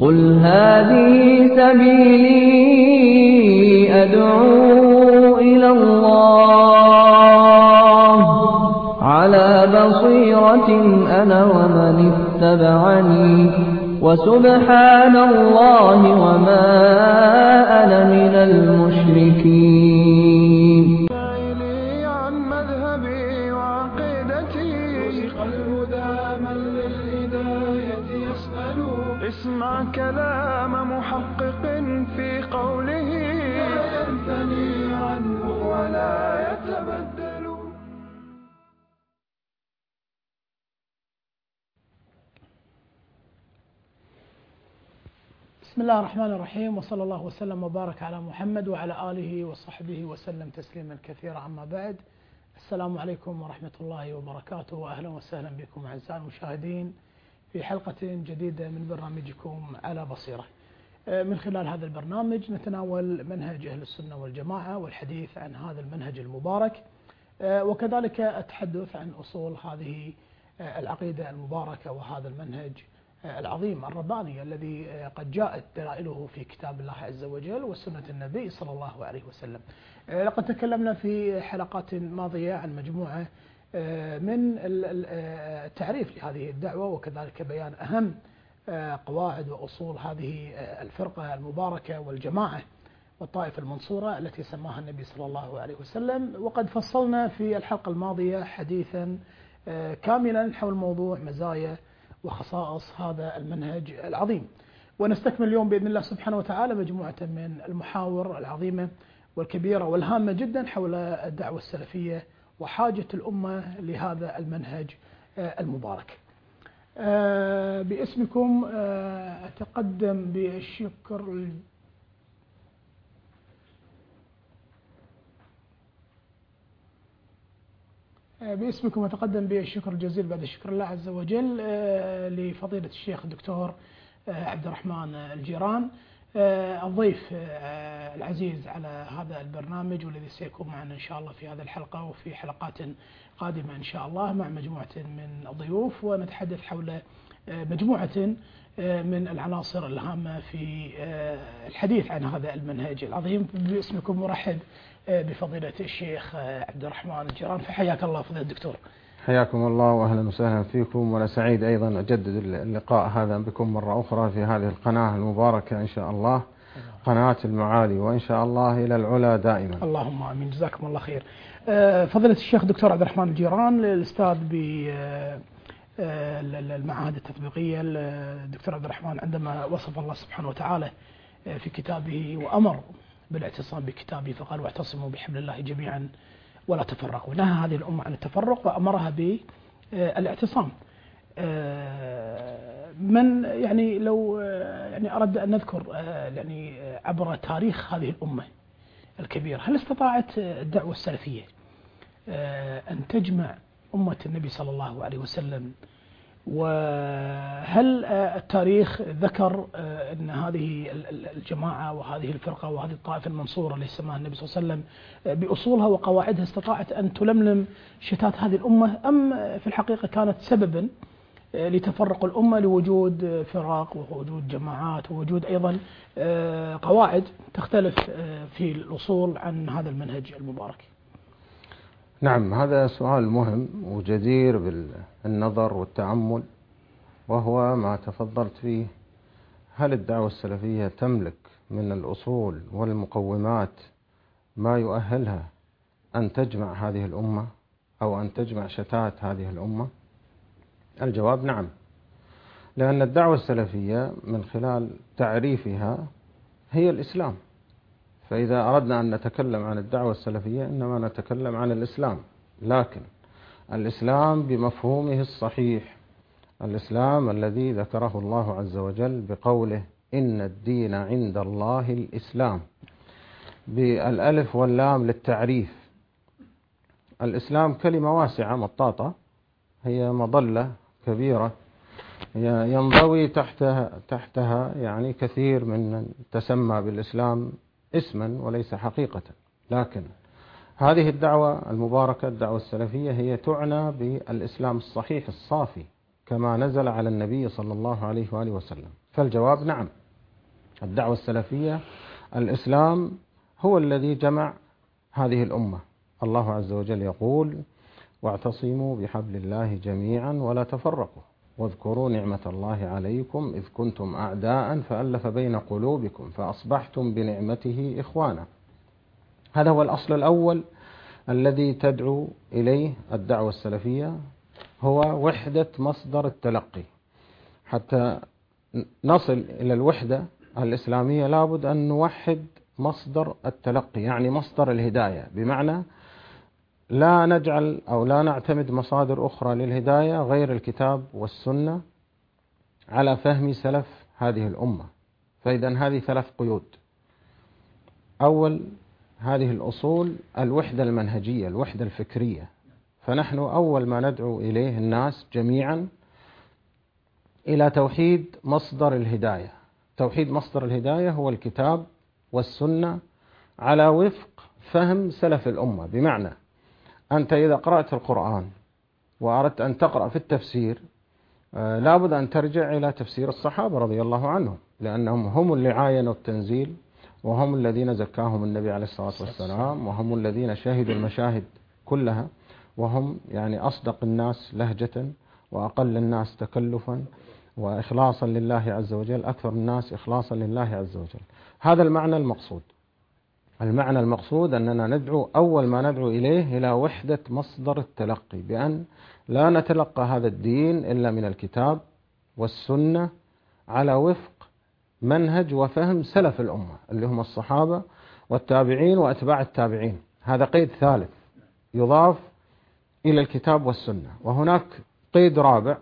قل هذه سبيلي أدعو إلى الله على بصيرة أنا ومن اتبعني وسبحان الله وما أنا من المشركين. عن مذهبي وعقيدتي وثق الهدى من للهداية يسأل. اسمع كلام محقق في قوله لا ينثني عنه ولا يتبدل. بسم الله الرحمن الرحيم، وصلى الله وسلم وبارك على محمد وعلى آله وصحبه وسلم تسليما كثيرا. عما بعد، السلام عليكم ورحمة الله وبركاته، وأهلا وسهلا بكم أعزائي المشاهدين في حلقة جديدة من برنامجكم على بصيرة. من خلال هذا البرنامج نتناول منهج أهل السنة والجماعة والحديث عن هذا المنهج المبارك، وكذلك التحدث عن أصول هذه العقيدة المباركة وهذا المنهج العظيم الرباني الذي قد جاءت دلائله في كتاب الله عز وجل وسنة النبي صلى الله عليه وسلم. لقد تكلمنا في حلقات ماضية عن مجموعة من التعريف لهذه الدعوة، وكذلك بيان أهم قواعد وأصول هذه الفرقة المباركة والجماعة والطائفة المنصورة التي سماها النبي صلى الله عليه وسلم. وقد فصلنا في الحلقة الماضية حديثا كاملا حول موضوع مزايا وخصائص هذا المنهج العظيم، ونستكمل اليوم بإذن الله سبحانه وتعالى مجموعة من المحاور العظيمة والكبيرة والهامة جدا حول الدعوة السلفية وحاجة الأمة لهذا المنهج المبارك. باسمكم أتقدم بالشكر الجزيل بعد شكر الله عز وجل لفضيلة الشيخ الدكتور عبد الرحمن الجيران، الضيف العزيز على هذا البرنامج، والذي سيكون معنا إن شاء الله في هذه الحلقة وفي حلقات قادمة إن شاء الله مع مجموعة من الضيوف، ونتحدث حول مجموعة من العناصر الهامة في الحديث عن هذا المنهج العظيم. باسمكم مرحب بفضيلة الشيخ عبد الرحمن الجيران، فحياك الله فضيلة الدكتور. حياكم الله وأهلا وسهلا فيكم، وأنا سعيد أيضا أجدد اللقاء هذا بكم مرة أخرى في هذه القناة المباركة إن شاء الله، قناة المعالي، وإن شاء الله إلى العلا دائما. اللهم آمين، جزاكم الله خير. فضيلة الشيخ الدكتور عبد الرحمن الجيران، الأستاذ بالمعاهد التطبيقية. الدكتور عبد الرحمن عندما وصف الله سبحانه وتعالى في كتابه وأمر بالاعتصام بكتابه فقال واعتصموا بحبل الله جميعا ولا تفرقوا، نهى هذه الأمة عن التفرق وأمرها بالاعتصام. من يعني لو يعني أردت أن نذكر يعني عبر تاريخ هذه الأمة الكبيرة، هل استطاعت الدعوة السلفية أن تجمع أمة النبي صلى الله عليه وسلم؟ وهل التاريخ ذكر أن هذه الجماعة وهذه الفرقة وهذه الطائفة المنصورة اللي سماها النبي صلى الله عليه وسلم بأصولها وقواعدها استطاعت أن تلملم شتات هذه الأمة، أم في الحقيقة كانت سببا لتفرق الأمة لوجود فرق ووجود جماعات ووجود أيضا قواعد تختلف في الأصول عن هذا المنهج المبارك؟ نعم، هذا سؤال مهم وجدير بالنظر والتأمل، وهو ما تفضلت فيه: هل الدعوة السلفية تملك من الأصول والمقومات ما يؤهلها أن تجمع هذه الأمة أو أن تجمع شتات هذه الأمة؟ الجواب نعم، لأن الدعوة السلفية من خلال تعريفها هي الإسلام. فإذا أردنا أن نتكلم عن الدعوة السلفية إنما نتكلم عن الإسلام، لكن الإسلام بمفهومه الصحيح، الإسلام الذي ذكره الله عز وجل بقوله إن الدين عند الله الإسلام، بالألف واللام للتعريف. الإسلام كلمة واسعة مطاطة، هي مظلة كبيرة ينضوي تحتها يعني كثير من تسمى بالإسلام اسما وليس حقيقة. لكن هذه الدعوة المباركة، الدعوة السلفية، هي تعنى بالإسلام الصحيح الصافي كما نزل على النبي صلى الله عليه وآله وسلم. فالجواب نعم. الدعوة السلفية الإسلام هو الذي جمع هذه الأمة. الله عز وجل يقول: واعتصموا بحبل الله جميعا ولا تفرقوا واذكروا نعمة الله عليكم إذ كنتم أعداء فألف بين قلوبكم فأصبحتم بنعمته إخوانا. هذا هو الأصل الأول الذي تدعو إليه الدعوة السلفية، هو وحدة مصدر التلقي. حتى نصل إلى الوحدة الإسلامية لابد أن نوحد مصدر التلقي، يعني مصدر الهداية، بمعنى لا نجعل أو لا نعتمد مصادر أخرى للهداية غير الكتاب والسنة على فهم سلف هذه الأمة. فإذا هذه 3 قيود. أول هذه الأصول الوحدة المنهجية، الوحدة الفكرية. فنحن أول ما ندعو إليه الناس جميعا إلى توحيد مصدر الهداية. توحيد مصدر الهداية هو الكتاب والسنة على وفق فهم سلف الأمة. بمعنى أنت إذا قرأت القرآن وأردت أن تقرأ في التفسير لابد أن ترجع إلى تفسير الصحابة رضي الله عنهم، لأنهم هم اللي عاينوا التنزيل، وهم الذين زكاهم النبي عليه الصلاة والسلام، وهم الذين شهدوا المشاهد كلها، وهم يعني أصدق الناس لهجة وأقل الناس تكلفا وإخلاصا لله عز وجل، أكثر الناس إخلاصا لله عز وجل. هذا المعنى المقصود. المعنى المقصود أننا ندعو أول ما ندعو إليه إلى وحدة مصدر التلقي، بأن لا نتلقى هذا الدين إلا من الكتاب والسنة على وفق منهج وفهم سلف الأمة اللي هم الصحابة والتابعين وأتباع التابعين. هذا قيد ثالث يضاف إلى الكتاب والسنة. وهناك قيد رابع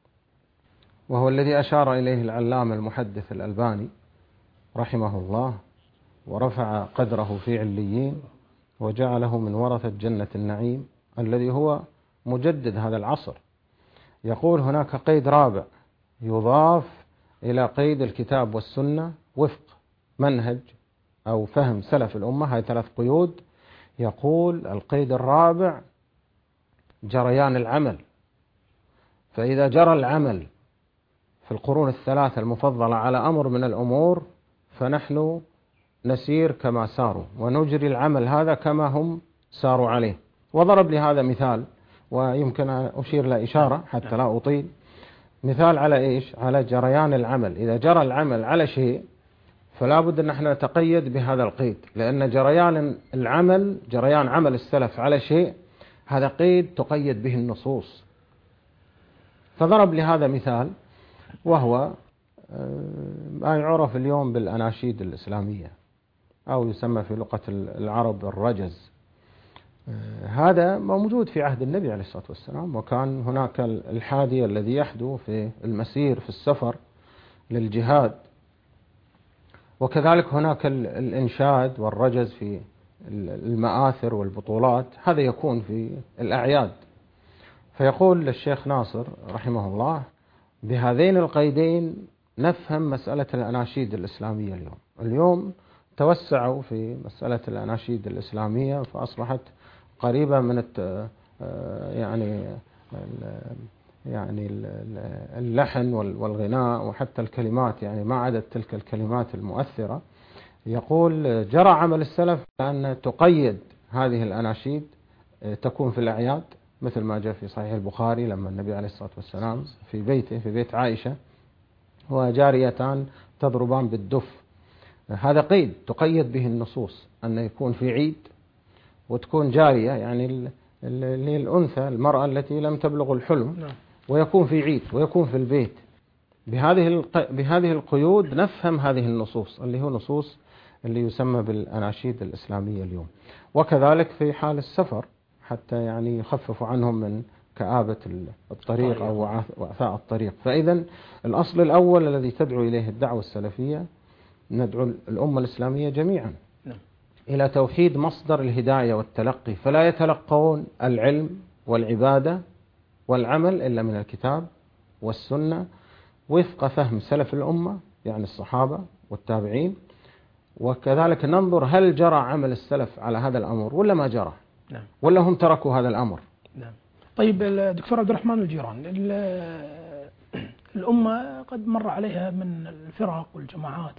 وهو الذي أشار إليه العلامة المحدث الألباني رحمه الله ورفع قدره في عليين وجعله من ورثة جنة النعيم، الذي هو مجدد هذا العصر. يقول هناك قيد رابع يضاف إلى قيد الكتاب والسنة وفق منهج أو فهم سلف الأمة. هاي 3 قيود. يقول القيد الرابع جريان العمل. فإذا جرى العمل في القرون ال3 المفضلة على أمر من الأمور فنحن نسير كما ساروا ونجري العمل هذا كما هم ساروا عليه. وضرب لي هذا مثال، ويمكن أن أشير له إشارة حتى لا أطيل. مثال على إيش؟ على جريان العمل. إذا جرى العمل على شيء فلا بد أن احنا نتقيد بهذا القيد، لأن جريان العمل، جريان عمل السلف على شيء، هذا قيد تقيد به النصوص. فضرب لهذا مثال، وهو ما يعرف اليوم بالأناشيد الإسلامية أو يسمى في لغة العرب الرجز. هذا موجود في عهد النبي عليه الصلاة والسلام، وكان هناك الحادي الذي يحدو في المسير في السفر للجهاد، وكذلك هناك الإنشاد والرجز في المآثر والبطولات، هذا يكون في الأعياد. فيقول الشيخ ناصر رحمه الله بهذين القيدين نفهم مسألة الأناشيد الإسلامية. اليوم توسعوا في مسألة الأناشيد الإسلامية فأصبحت قريبة من يعني اللحن والغناء وحتى الكلمات، يعني ما عادت تلك الكلمات المؤثرة. يقول جرى عمل السلف أن تقيد هذه الأناشيد تكون في الأعياد، مثل ما جاء في صحيح البخاري لما النبي عليه الصلاة والسلام في بيته في بيت عائشة وجاريتان تضربان بالدف. هذا قيد تقيد به النصوص، أن يكون في عيد وتكون جارية، يعني الأنثى المرأة التي لم تبلغ الحلم، ويكون في عيد ويكون في البيت. بهذه القيود نفهم هذه النصوص اللي هو نصوص اللي يسمى بالأناشيد الإسلامية اليوم. وكذلك في حال السفر حتى يعني يخففوا عنهم من كآبة الطريق أو وعثاء الطريق. فإذا الأصل الأول الذي تدعو إليه الدعوة السلفية، ندعو الأمة الإسلامية جميعا إلى توحيد مصدر الهداية والتلقي، فلا يتلقون العلم والعبادة والعمل إلا من الكتاب والسنة وفق فهم سلف الأمة، يعني الصحابة والتابعين. وكذلك ننظر هل جرى عمل السلف على هذا الأمر ولا ما جرى، ولا هم تركوا هذا الأمر. طيب دكتور عبد الرحمن الجيران، الأمة قد مر عليها من الفرق والجماعات،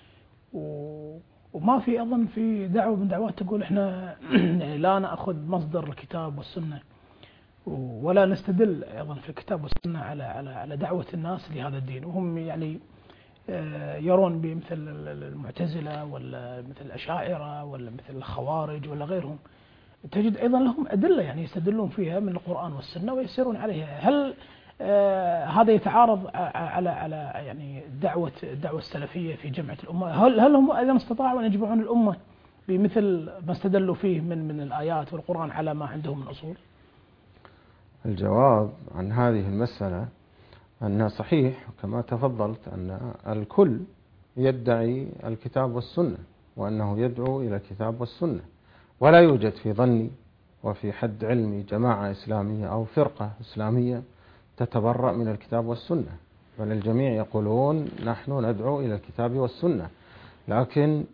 وما في أظن في دعوة من دعوات تقول إحنا يعني لا نأخذ مصدر الكتاب والسنة، ولا نستدل أيضا في الكتاب والسنة على دعوة الناس لهذا الدين، وهم يعني يرون بمثل المعتزلة ولا مثل الأشاعرة ولا مثل الخوارج ولا غيرهم، تجد أيضا لهم أدلة يعني يستدلون فيها من القرآن والسنة ويسيرون عليها. هل هذا يتعارض على يعني الدعوة السلفية في جمعية الأمة؟ هل هم أيضا استطاعوا أن يجمعون الأمة بمثل ما استدلوا فيه من الآيات والقرآن على ما عندهم من أصول؟ الجواب عن هذه المسألة أن صحيح كما تفضلت أن الكل يدعي الكتاب والسنة، وأنه يدعو إلى الكتاب والسنة، ولا يوجد في ظني وفي حد علمي جماعة إسلامية أو فرقة إسلامية تتبرأ من الكتاب والسنة، بل الجميع يقولون نحن ندعو إلى الكتاب والسنة. لكن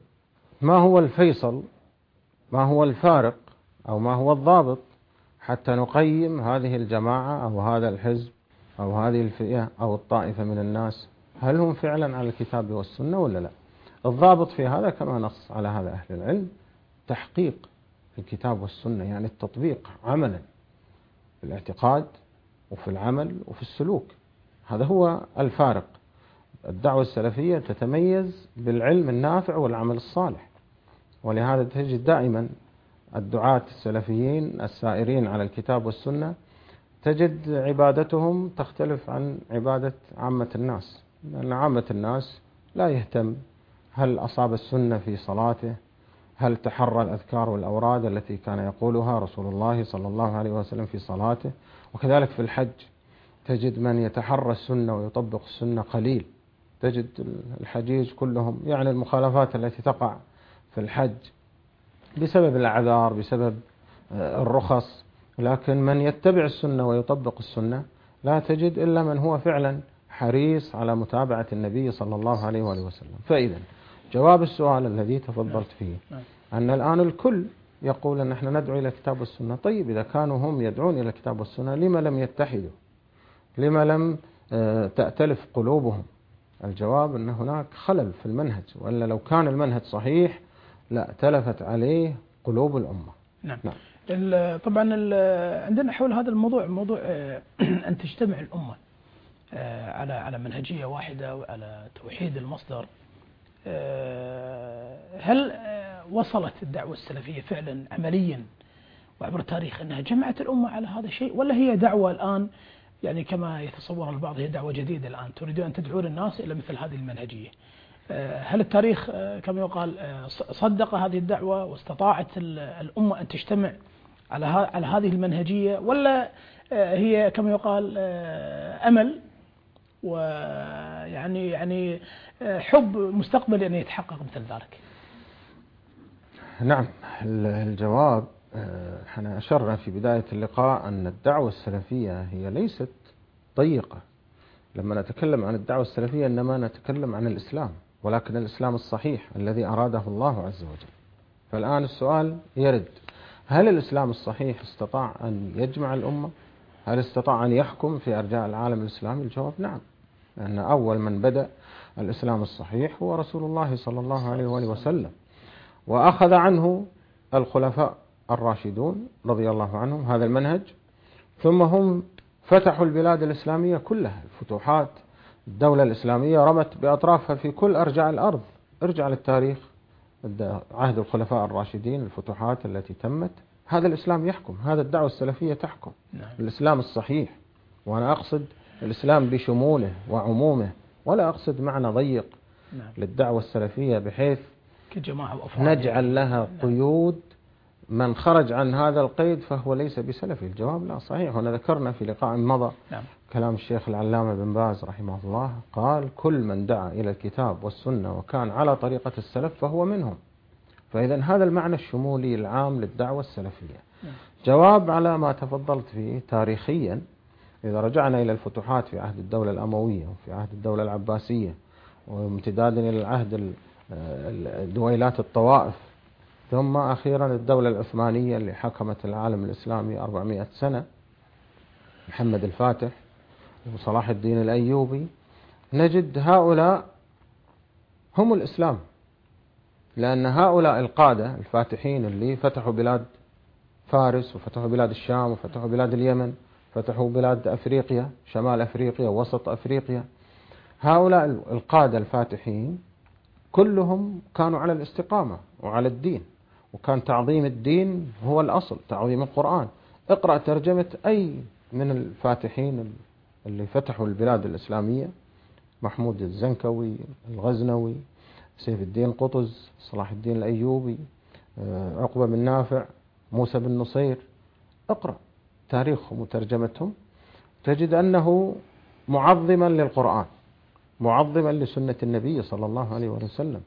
ما هو الفيصل، ما هو الفارق، أو ما هو الضابط حتى نقيم هذه الجماعة أو هذا الحزب أو هذه الفئة أو الطائفة من الناس هل هم فعلا على الكتاب والسنة ولا لا؟ الضابط في هذا كما نص على هذا أهل العلم تحقيق الكتاب والسنة، يعني التطبيق عملا في الاعتقاد وفي العمل وفي السلوك. هذا هو الفارق. الدعوة السلفية تتميز بالعلم النافع والعمل الصالح، ولهذا تجد دائما الدعاة السلفيين السائرين على الكتاب والسنة تجد عبادتهم تختلف عن عبادة عامة الناس، لأن عامة الناس لا يهتم هل أصاب السنة في صلاته، هل تحرى الأذكار والأوراد التي كان يقولها رسول الله صلى الله عليه وسلم في صلاته. وكذلك في الحج تجد من يتحرى السنة ويطبق السنة قليل، تجد الحجيج كلهم يعني المخالفات التي تقع في الحج بسبب الأعذار بسبب الرخص، لكن من يتبع السنة ويطبق السنة لا تجد إلا من هو فعلا حريص على متابعة النبي صلى الله عليه وسلم. فإذا جواب السؤال الذي تفضلت فيه أن الآن الكل يقول أن نحن ندعو إلى الكتاب والسنة. طيب إذا كانوا هم يدعون إلى الكتاب والسنة لما لم يتحدوا؟ لما لم تأتلف قلوبهم؟ الجواب أن هناك خلل في المنهج، وإلا لو كان المنهج صحيح لا تلفت عليه قلوب الأمة. نعم. طبعا عندنا حول هذا الموضوع موضوع أن تجتمع الأمة على منهجية واحدة وعلى توحيد المصدر. هل وصلت الدعوة السلفية فعلا عمليا وعبر التاريخ أنها جمعت الأمة على هذا الشيء، ولا هي دعوة الآن يعني كما يتصور البعض هي دعوة جديدة الآن تريدون أن تدعون الناس إلى مثل هذه المنهجية؟ هل التاريخ كما يقال صدق هذه الدعوة واستطاعت الأمة أن تجتمع على هذه المنهجية، ولا هي كما يقال أمل ويعني حب مستقبلي أن يتحقق مثل ذلك؟ نعم، الجواب احنا أشرنا في بداية اللقاء أن الدعوة السلفية هي ليست ضيقة. لما نتكلم عن الدعوة السلفية إنما نتكلم عن الإسلام، ولكن الإسلام الصحيح الذي أراده الله عز وجل. فالآن السؤال يرد: هل الإسلام الصحيح استطاع أن يجمع الأمة؟ هل استطاع أن يحكم في أرجاء العالم الإسلامي؟ الجواب نعم، لأن أول من بدأ الإسلام الصحيح هو رسول الله صلى الله عليه وآله وسلم، وأخذ عنه الخلفاء الراشدون رضي الله عنهم هذا المنهج، ثم هم فتحوا البلاد الإسلامية كلها. الفتوحات الدولة الإسلامية رمت بأطرافها في كل أرجاء الأرض. ارجع للتاريخ عهد الخلفاء الراشدين، الفتوحات التي تمت، هذا الإسلام يحكم، هذا الدعوة السلفية تحكم. الإسلام الصحيح، وأنا أقصد الإسلام بشموله وعمومه، ولا أقصد معنى ضيق للدعوة السلفية بحيث نجعل لها قيود. من خرج عن هذا القيد فهو ليس بسلفي. الجواب لا، صحيح. هنا ذكرنا في لقاء مضى كلام الشيخ العلامة بن باز رحمه الله، قال: كل من دعا إلى الكتاب والسنة وكان على طريقة السلف فهو منهم. فإذا هذا المعنى الشمولي العام للدعوة السلفية. جواب على ما تفضلت فيه تاريخيا، إذا رجعنا إلى الفتوحات في عهد الدولة الأموية وفي عهد الدولة العباسية وامتدادا إلى العهد دويلات الطوائف، ثم أخيرا الدولة العثمانية اللي حكمت العالم الإسلامي 400 سنة، محمد الفاتح، وصلاح الدين الأيوبي، نجد هؤلاء هم الإسلام، لأن هؤلاء القادة الفاتحين اللي فتحوا بلاد فارس وفتحوا بلاد الشام وفتحوا بلاد اليمن، فتحوا بلاد أفريقيا، شمال أفريقيا ووسط أفريقيا، هؤلاء القادة الفاتحين كلهم كانوا على الاستقامة وعلى الدين، وكان تعظيم الدين هو الأصل، تعظيم القرآن. اقرأ ترجمة أي من الفاتحين اللي فتحوا البلاد الإسلامية، محمود الزنكوي، الغزنوي، سيف الدين قطز، صلاح الدين الأيوبي، عقبة بن نافع، موسى بن نصير، اقرأ تاريخهم وترجمتهم، تجد أنه معظما للقرآن، معظما لسنة النبي صلى الله عليه وسلم،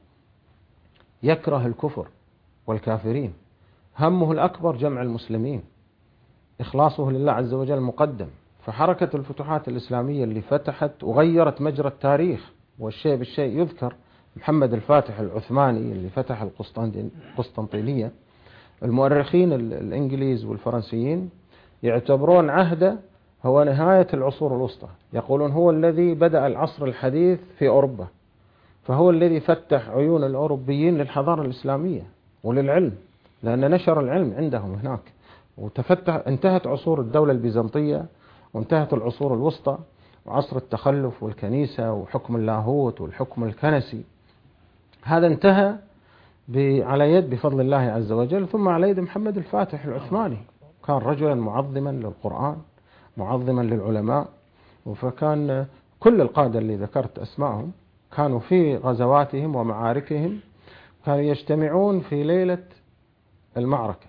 يكره الكفر والكافرين، همه الأكبر جمع المسلمين، إخلاصه لله عز وجل مقدم. فحركة الفتوحات الإسلامية اللي فتحت وغيرت مجرى التاريخ، والشيء بالشيء يذكر محمد الفاتح العثماني اللي فتح القسطنطينية، المؤرخين الإنجليز والفرنسيين يعتبرون عهده هو نهاية العصور الوسطى، يقولون هو الذي بدأ العصر الحديث في أوروبا، فهو الذي فتح عيون الأوروبيين للحضارة الإسلامية وللعلم، لأن نشر العلم عندهم هناك، انتهت عصور الدولة البيزنطية، وانتهت العصور الوسطى، وعصر التخلف والكنيسة وحكم اللاهوت والحكم الكنسي، هذا انتهى على يد بفضل الله عز وجل، ثم على يد محمد الفاتح العثماني. كان رجلا معظما للقرآن، معظما للعلماء، فكان كل القادة اللي ذكرت أسمائهم كانوا في غزواتهم ومعاركهم كانوا يجتمعون في ليلة المعركة،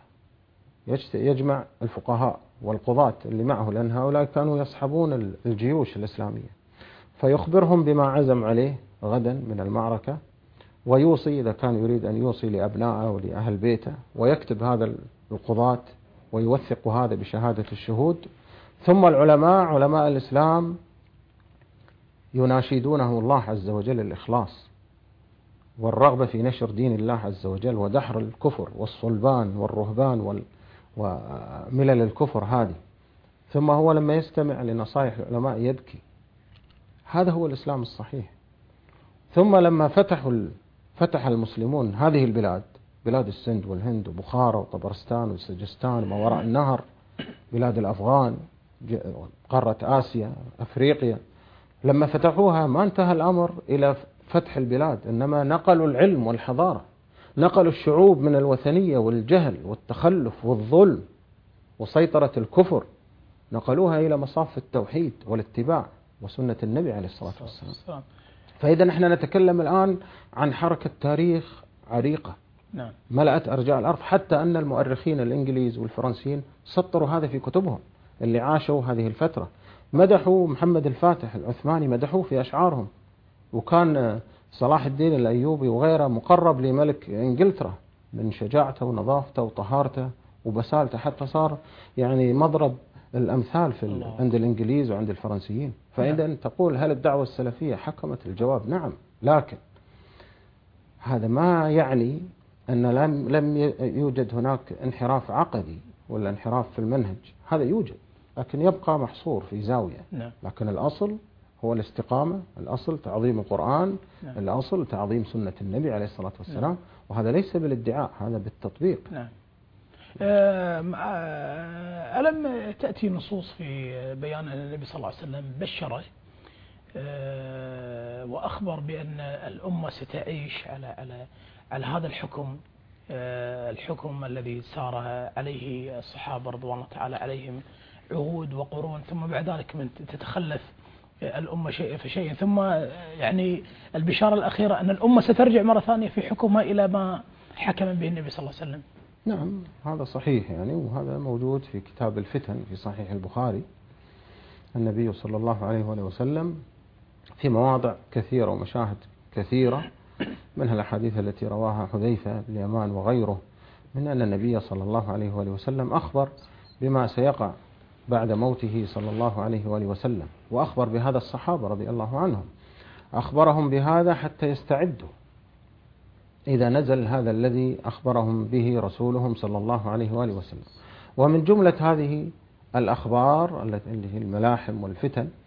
يجمع الفقهاء والقضاة اللي معه، لأن هؤلاء كانوا يصحبون الجيوش الإسلامية، فيخبرهم بما عزم عليه غدا من المعركة، ويوصي إذا كان يريد أن يوصي لأبنائه ولأهل بيته، ويكتب هذا القضاة ويوثق هذا بشهادة الشهود. ثم العلماء، علماء الإسلام، يناشدونه الله عز وجل الإخلاص والرغبة في نشر دين الله عز وجل ودحر الكفر والصلبان والرهبان وملل الكفر هذه. ثم هو لما يستمع لنصائح العلماء يبكي. هذا هو الإسلام الصحيح. ثم لما فتح المسلمون هذه البلاد، بلاد السند والهند وبخارى وطبرستان وسجستان وما وراء النهر، بلاد الأفغان، قارة آسيا، أفريقيا، لما فتحوها ما انتهى الأمر إلى فتح البلاد، إنما نقلوا العلم والحضارة، نقلوا الشعوب من الوثنية والجهل والتخلف والظلم وسيطرة الكفر، نقلوها إلى مصاف التوحيد والاتباع وسنة النبي عليه الصلاة والسلام. فإذا نحن نتكلم الآن عن حركة تاريخ عريقة ملأت أرجاء الأرض، حتى أن المؤرخين الإنجليز والفرنسيين سطروا هذا في كتبهم اللي عاشوا هذه الفترة، مدحوا محمد الفاتح العثماني، مدحوه في أشعارهم. وكان صلاح الدين الأيوبي وغيره مقرب لملك إنجلترا من شجاعته ونظافته وطهارته وبسالته، حتى صار يعني مضرب الأمثال عند الإنجليز وعند الفرنسيين. فإذا تقول هل الدعوة السلفية حكمت؟ الجواب نعم، لكن هذا ما يعني أن لم يوجد هناك انحراف عقدي ولا انحراف في المنهج، هذا يوجد، لكن يبقى محصور في زاوية. لكن الأصل هو الاستقامة، الأصل تعظيم القرآن، الأصل تعظيم سنة النبي عليه الصلاة والسلام، وهذا ليس بالادعاء، هذا بالتطبيق. ألم تأتي نصوص في بيان النبي صلى الله عليه وسلم بشره وأخبر بأن الأمة ستعيش على هذا الحكم الذي سار عليه الصحابة رضوان الله تعالى عليهم عهود وقرون، ثم بعد ذلك من تتخلف الأمة شيء فشيء، ثم يعني البشارة الأخيرة أن الأمة سترجع مرة ثانية في حكمها إلى ما حكم به النبي صلى الله عليه وسلم. نعم، هذا صحيح يعني، وهذا موجود في كتاب الفتن في صحيح البخاري. النبي صلى الله عليه وسلم في مواضع كثيرة ومشاهد كثيرة، منها الأحاديث التي رواها حذيفة بن اليمان وغيره، من أن النبي صلى الله عليه وسلم أخبر بما سيقع بعد موته صلى الله عليه وسلم، وأخبر بهذا الصحابة رضي الله عنهم، أخبرهم بهذا حتى يستعدوا إذا نزل هذا الذي أخبرهم به رسولهم صلى الله عليه وسلم. ومن جملة هذه الأخبار اللي هي الملاحم والفتن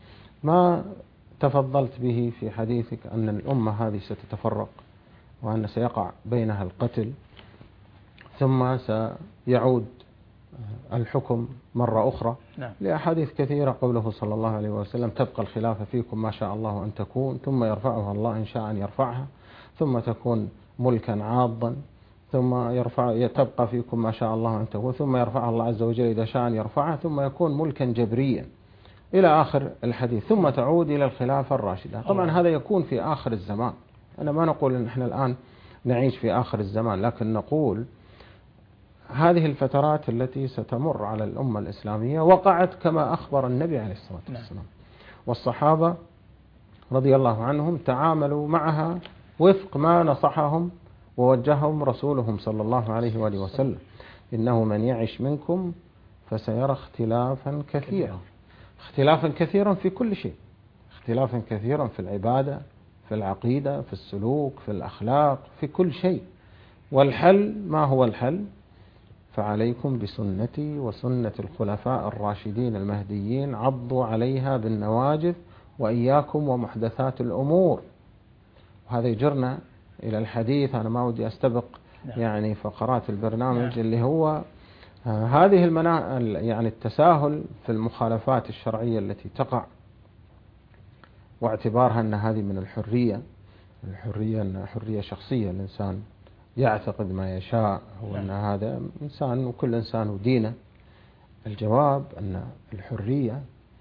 ما تفضلت به في حديثك أن الأمة هذه ستتفرق وأن سيقع بينها القتل ثم سيعود الحكم مرة أخرى. نعم. لأحاديث كثيرة قوله صلى الله عليه وسلم تبقى الخلافة فيكم ما شاء الله أن تكون ثم يرفعها الله إن شاء أن يرفعها ثم تكون ملكا عاضا ثم تبقى فيكم ما شاء الله أن تكون ثم يرفعها الله عز وجل إذا شاء أن يرفعها ثم يكون ملكا جبريا إلى آخر الحديث ثم تعود إلى الخلافة الراشدة. طبعا هذا يكون في آخر الزمان. أنا ما نقول أن احنا الآن نعيش في آخر الزمان، لكن نقول هذه الفترات التي ستمر على الأمة الإسلامية وقعت كما أخبر النبي عليه الصلاة والسلام، والصحابة رضي الله عنهم تعاملوا معها وفق ما نصحهم ووجههم رسولهم صلى الله عليه وآله وسلم: إنه من يعش منكم فسيرى اختلافا كثيرا. اختلافا كثيرا في كل شيء، اختلافا كثيرا في العبادة، في العقيدة، في السلوك، في الأخلاق، في كل شيء. والحل ما هو الحل؟ فعليكم بسنتي وسنة الخلفاء الراشدين المهديين عضوا عليها بالنواجذ وإياكم ومحدثات الأمور. وهذا يجرنا إلى الحديث، أنا ما ودي أستبق يعني فقرات البرنامج اللي هو هذه يعني التساهل في المخالفات الشرعية التي تقع واعتبارها أن هذه من الحرية أنها حرية شخصية، الإنسان يعتقد ما يشاء وأن هذا إنسان وكل إنسان ودينه. الجواب أن الحرية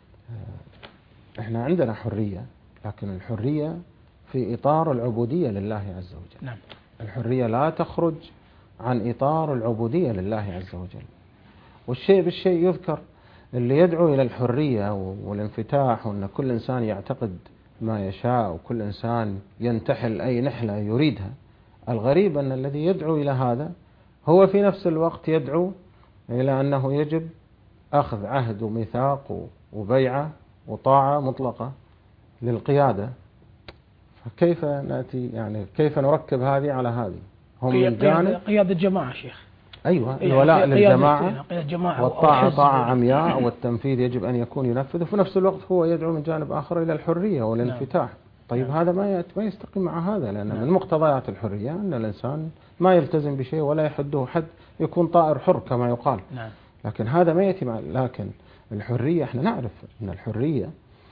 إحنا عندنا حرية، لكن الحرية في إطار العبودية لله عز وجل. نعم. الحرية لا تخرج عن إطار العبودية لله عز وجل. والشيء بالشيء يذكر. اللي يدعو إلى الحرية والانفتاح وأن كل إنسان يعتقد ما يشاء وكل إنسان ينتحل أي نحلة يريدها، الغريب أن الذي يدعو إلى هذا هو في نفس الوقت يدعو إلى أنه يجب أخذ عهد وميثاق وبيعة وطاعة مطلقة للقيادة. فكيف نأتي يعني كيف نركب هذه على هذه؟ هم من جانب قيادة جماعة شيخ. أيوة، الولاء للجماعة والطاعة طاعة عمياء والتنفيذ يجب أن يكون ينفذ، وفي نفس الوقت هو يدعو من جانب آخر إلى الحرية والانفتاح. طيب هذا ما يستقيم مع هذا، لأن من مقتضيات الحرية أن الإنسان ما يلتزم بشيء ولا يحده حد، يكون طائر حر كما يقال. لكن هذا ما يأتي لكن الحرية احنا نعرف أن الحرية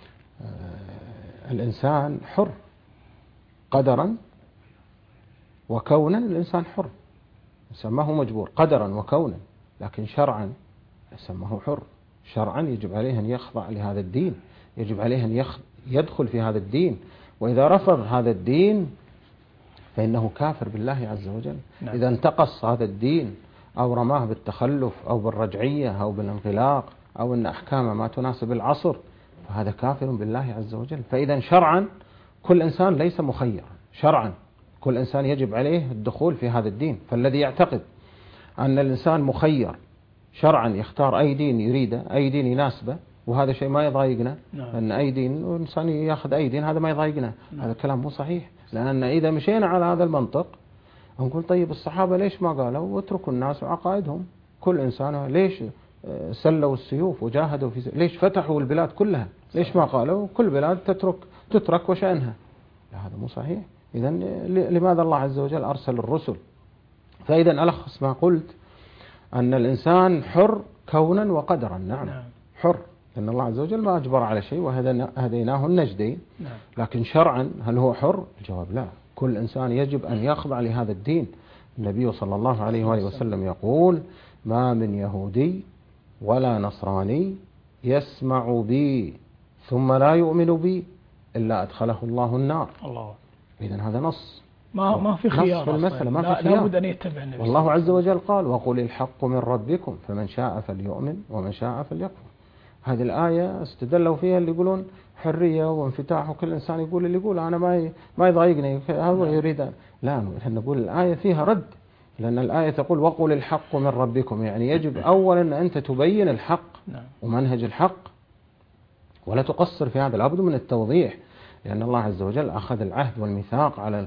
الإنسان حر قدرا وكونا. الإنسان حر، سماه مجبور قدرا وكونا، لكن شرعا سماه حر. شرعا يجب عليه أن يخضع لهذا الدين، يجب عليه أن يدخل في هذا الدين، وإذا رفض هذا الدين فإنه كافر بالله عز وجل. إذا انتقص هذا الدين أو رماه بالتخلف أو بالرجعية أو بالانغلاق أو أن أحكامه ما تناسب العصر فهذا كافر بالله عز وجل. فإذا شرعا كل إنسان ليس مخيرا، شرعا كل إنسان يجب عليه الدخول في هذا الدين. فالذي يعتقد أن الإنسان مخير شرعا يختار أي دين يريده، أي دين يناسبه، وهذا شيء ما يضايقنا، أن أي دين الإنسان يأخذ أي دين هذا ما يضايقنا، هذا كلام مو صحيح. لأن إذا مشينا على هذا المنطق نقول طيب الصحابة ليش ما قالوا واتركوا الناس وعقائدهم؟ كل إنسان ليش سلوا السيوف وجاهدوا ليش فتحوا البلاد كلها؟ ليش ما قالوا كل بلاد تترك وشأنها؟ لا، هذا مو صحيح. إذا لماذا الله عز وجل أرسل الرسل؟ فإذا ألخص ما قلت أن الإنسان حر كونا وقدرا. نعم حر، لأن الله عز وجل ما أجبر على شيء وهديناه النجدين. لكن شرعا هل هو حر؟ الجواب لا. كل إنسان يجب أن يخضع لهذا الدين. النبي صلى الله عليه وآله وسلم يقول: ما من يهودي ولا نصراني يسمع بي ثم لا يؤمن بي إلا أدخله الله النار. الله. إذن هذا نص، ما في خيار، نص في المسألة، ما في خيار. لابد أن يتبع النبي. والله عز وجل قال: وقل الحق من ربكم فمن شاء فليؤمن ومن شاء فليكفر. هذه الآية استدلوا فيها اللي يقولون حرية وانفتاح وكل إنسان يقول اللي يقول أنا ما يضايقني هو يريد. لا، نحن نقول الآية فيها رد، لأن الآية تقول: وقل الحق من ربكم، يعني يجب أولا أن أنت تبين الحق ومنهج الحق ولا تقصر في هذا، لابد من التوضيح، لأن الله عز وجل أخذ العهد والميثاق على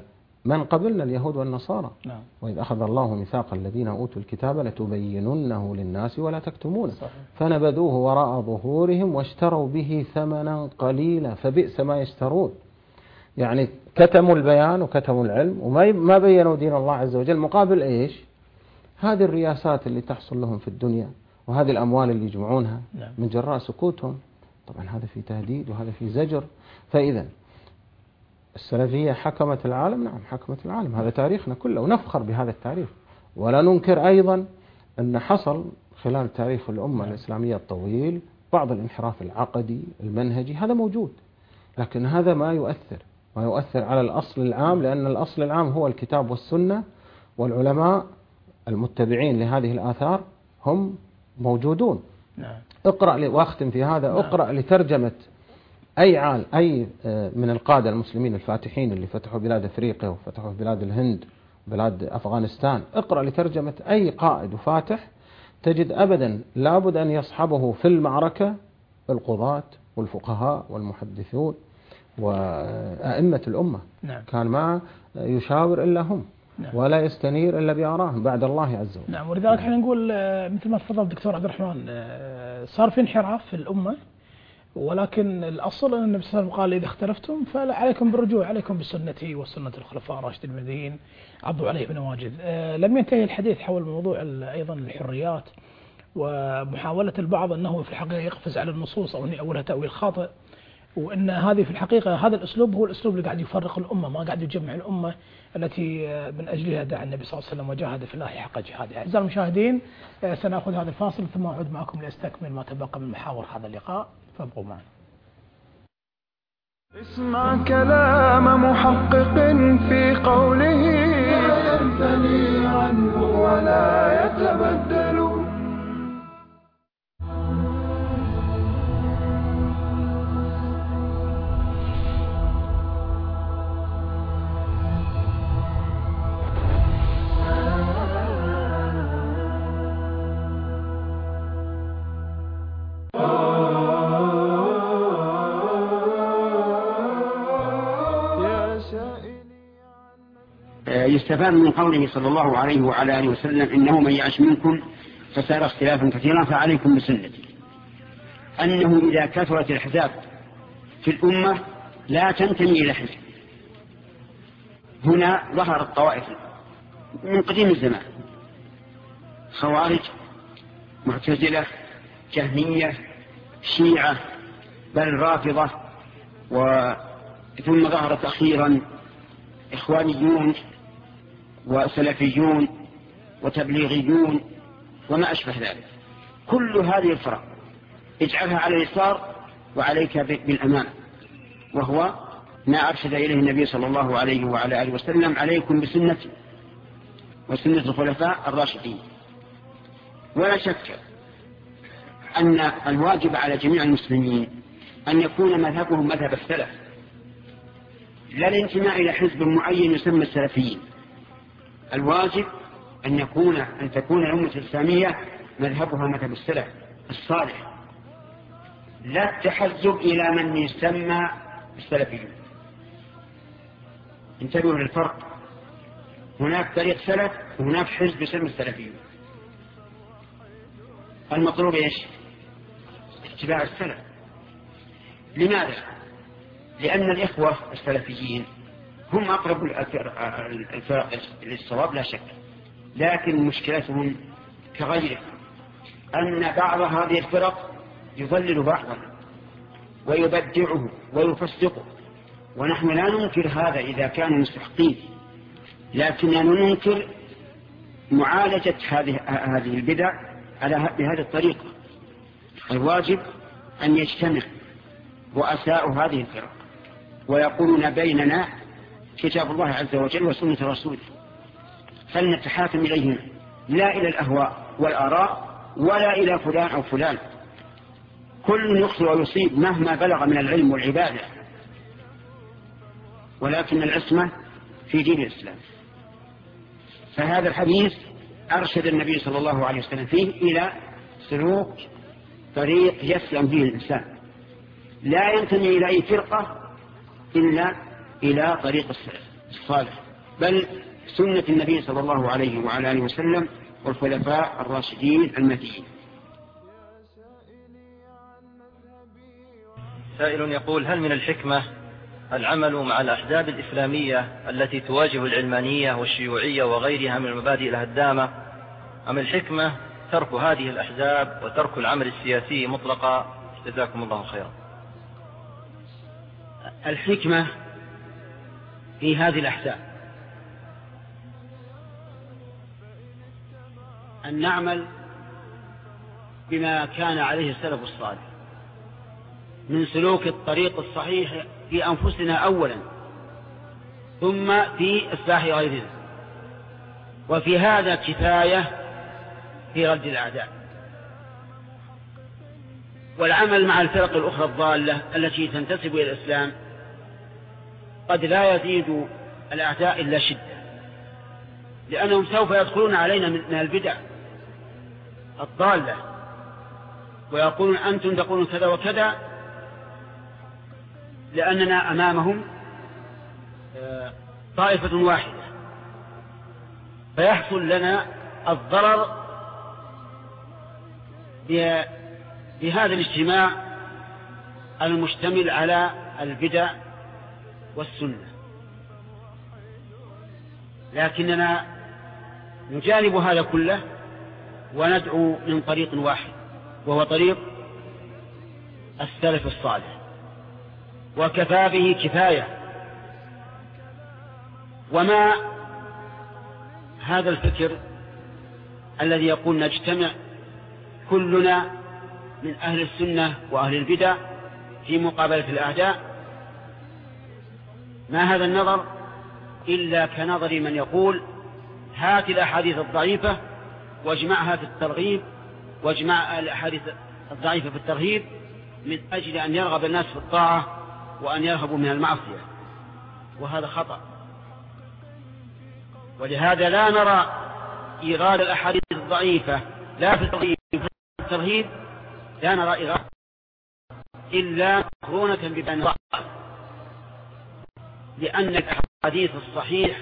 من قبلنا اليهود والنصارى. نعم. وإذ أخذ الله ميثاق الذين أوتوا الكتاب لتبيننه للناس ولا تكتمونه. صحيح. فنبذوه وراء ظهورهم واشتروا به ثمنا قليلا فبئس ما يشترون. يعني كتموا البيان وكتموا العلم وما بينوا دين الله عز وجل، مقابل إيش؟ هذه الرياسات اللي تحصل لهم في الدنيا وهذه الأموال اللي يجمعونها من جراء سكوتهم. طبعا هذا في تهديد وهذا في زجر. فإذا السلفية حكمت العالم، نعم حكمت العالم، هذا تاريخنا كله ونفخر بهذا التاريخ. ولا ننكر أيضا أن حصل خلال تاريخ الأمة الإسلامية الطويل بعض الانحراف العقدي المنهجي، هذا موجود، لكن هذا ما يؤثر على الأصل العام، لأن الأصل العام هو الكتاب والسنة، والعلماء المتبعين لهذه الآثار هم موجودون. نعم. اقرأ واختم في هذا. نعم. اقرأ لترجمة أي من القادة المسلمين الفاتحين اللي فتحوا بلاد أفريقيا وفتحوا بلاد الهند وبلاد أفغانستان، اقرأ لترجمة أي قائد وفاتح، تجد أبدا لابد أن يصحبه في المعركة القضاة والفقهاء والمحدثون وأئمة الأمة. نعم. كان ما يشاور إلا هم. نعم. ولا يستنير إلا بآرائهم بعد الله عز وجل. نعم. ولذلك احنا نقول مثل ما تفضل الدكتور عبد الرحمن، صار في انحراف في الأمة، ولكن الأصل أن النبي صلى الله عليه وسلم قال إذا اختلفتم فعليكم بالرجوع، عليكم بسنتي وسنة الخلفاء الراشدين المهديين عضوا عليه بنواجذ. لم ينتهي الحديث حول موضوع أيضا الحريات ومحاولة البعض أنه في الحقيقة يقفز على النصوص أو أن يأولها تأويل خاطئ، وأن هذه في الحقيقة هذا الأسلوب هو الأسلوب اللي قاعد يفرق الأمة، ما قاعد يجمع الأمة التي من أجلها دعا النبي صلى الله عليه وسلم وجاهد في الله حق جهاده. أعزائي المشاهدين، سنأخذ هذا الفاصل ثم أعود معكم لأستكمل ما تبقى من محاور هذا اللقاء، فابقوا معنا. اسمع كلام محقق في قوله لا ينثني عنه ولا يتبدل. يستفاد من قوله صلى الله عليه وعلى آله وسلم إنه من يعش منكم فسيرى اختلافا كثيرا فعليكم بسنتي، أنه إذا كثرت الأحزاب في الأمة لا تنتمي إلى حزب. هنا ظهرت طوائف من قديم الزمان، خوارج، معتزلة، جهمية، شيعة، بل رافضة، ثم ظهرت أخيرا إخوانيون وسلفيون وتبليغيون وما أشبه ذلك. كل هذه الفرق اجعلها على اليسار وعليك بالأمام، وهو ما أرشد إليه النبي صلى الله عليه وعلى آله وسلم: عليكم بسنتي وسنة الخلفاء الراشدين. ولا شك أن الواجب على جميع المسلمين أن يكون مذهبهم مذهب السلف، لا الانتماء إلى حزب معين يسمى السلفيين. الواجب أن تكون الأمة الإسلامية مذهبها مذهب السلف الصالح، لا التحزب إلى من يسمى السلفيين. انتبهوا للفرق، هناك طريق سلف وهناك حزب يسمى السلفيين. المطلوب إيش؟ اتباع السلف. لماذا؟ لأن الإخوة السلفيين هم أقرب الفرق للصواب لا شك، لكن مشكلتهم كغيره أن بعض هذه الفرق يضلل بعضا ويبدعه ويفسقه، ونحن لا ننكر هذا إذا كانوا مستحقين، لكننا ننكر معالجة هذه البدع بهذه الطريقة. الواجب أن يجتمع رؤساء هذه الفرق ويقولون بيننا كتاب الله عز وجل وسنة رسوله، فلنتحاكم إليهم لا إلى الأهواء والآراء ولا إلى فلان أو فلان. كل يخطئ ويصيب مهما بلغ من العلم والعبادة، ولكن العصمة في دين الإسلام. فهذا الحديث أرشد النبي صلى الله عليه وسلم فيه إلى سلوك طريق يسلم فيه الإنسان، لا ينتمي إلى أي فرقة إلا إلى طريق السلف الصالح. بل سنة النبي صلى الله عليه وعلى آله وسلم والخلفاء الراشدين المهديين. سائل يقول: هل من الحكمة العمل مع الأحزاب الإسلامية التي تواجه العلمانية والشيوعية وغيرها من المبادئ الهدامة، أم الحكمة ترك هذه الأحزاب وترك العمل السياسي مطلقا؟ جزاكم الله خيرا. الحكمة في هذه الأحزاب أن نعمل بما كان عليه السلف الصالح من سلوك الطريق الصحيح في أنفسنا أولا، ثم في إصلاح غيرنا، وفي هذا كفاية في رد الأعداء. والعمل مع الفرق الأخرى الضالة التي تنتسب إلى الإسلام قد لا يزيد الأعداء إلا شدة، لأنهم سوف يدخلون علينا من البدع الضالة ويقولون أنتم تقولون كذا وكذا، لأننا أمامهم طائفة واحدة، فيحصل لنا الضرر بهذا الاجتماع المشتمل على البدع والسنة. لكننا نجانب هذا كله وندعو من طريق واحد، وهو طريق السلف الصالح، وكفى به كفاية. وما هذا الفكر الذي يقول نجتمع كلنا من أهل السنة وأهل البدع في مقابلة الأعداء، ما هذا النظر إلا كنظر من يقول هات الأحاديث الضعيفة واجمعها في الترغيب، واجمع الأحاديث الضعيفة في الترهيب، من أجل أن يرغب الناس في الطاعة وأن يرهبوا من المعصية، وهذا خطأ. ولهذا لا نرى إيراد الأحاديث الضعيفة لا في الترهيب لا نرى إيراد إلا مقرونة ببيان الضعف، لأن الأحاديث الصحيحة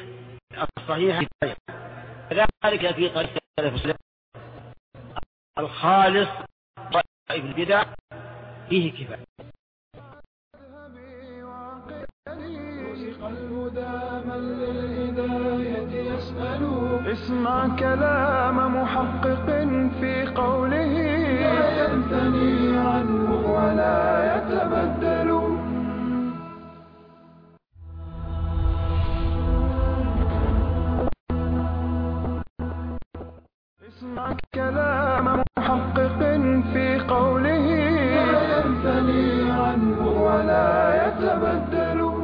كذلك في طريق السلف الخالص طائف البدع فيه كفاية. اسمع كلام محقق في قوله لا ينثني عنه ولا يتبدل. اسمع كلام محقق في قوله لا ينثني عنه ولا يتبدل.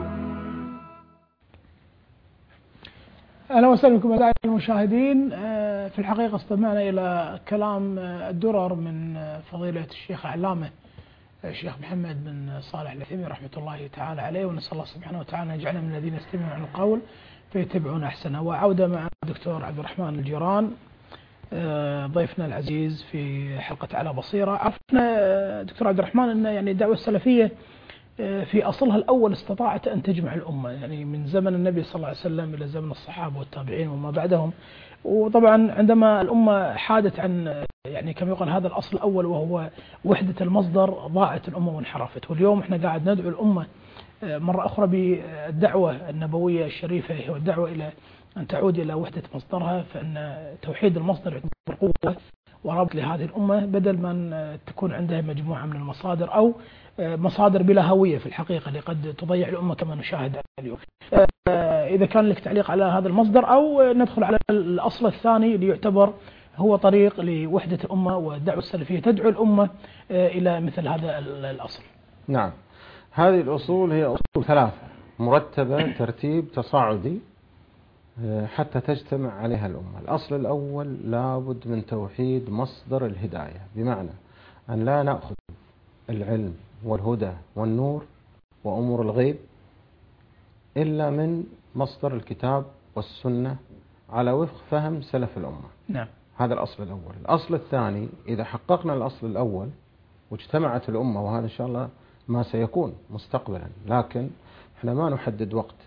أهلا وسهلا بكم أعزائي المشاهدين. في الحقيقة استمعنا إلى كلام الدرر من فضيلة الشيخ علامة الشيخ محمد بن صالح العثيمين رحمة الله تعالى عليه، ونسأل الله سبحانه وتعالى أن يجعلنا من الذين يستمعون القول فيتبعون أحسنه. وعودة مع الدكتور عبد الرحمن الجيران ضيفنا العزيز في حلقة على بصيرة. عرفنا دكتور عبد الرحمن أن يعني الدعوة السلفية في أصلها الأول استطاعت أن تجمع الأمة، يعني من زمن النبي صلى الله عليه وسلم إلى زمن الصحابة والتابعين وما بعدهم. وطبعا عندما الأمة حادت عن يعني كما يقال هذا الأصل الأول وهو وحدة المصدر ضاعت الأمة وانحرفت. واليوم احنا قاعد ندعو الأمة مرة أخرى بالدعوة النبوية الشريفة، هي الدعوة إلى أن تعود إلى وحدة مصدرها، فإن توحيد المصدر يعتبر قوة ورابط لهذه الأمة، بدل من تكون عندها مجموعة من المصادر أو مصادر بلا هوية في الحقيقة اللي قد تضيع الأمة كما نشاهد اليوم. إذا كان لك تعليق على هذا المصدر أو ندخل على الأصل الثاني اللي يعتبر هو طريق لوحدة الأمة والدعوة السلفية تدعو الأمة إلى مثل هذا الأصل. نعم، هذه الأصول هي أصول ثلاثة مرتبة ترتيب تصاعدي حتى تجتمع عليها الأمة. الأصل الأول لابد من توحيد مصدر الهداية، بمعنى أن لا نأخذ العلم والهدى والنور وأمور الغيب إلا من مصدر الكتاب والسنة على وفق فهم سلف الأمة. نعم. هذا الأصل الأول. الأصل الثاني، إذا حققنا الأصل الأول واجتمعت الأمة، وهذا إن شاء الله ما سيكون مستقبلا، لكن احنا ما نحدد وقت،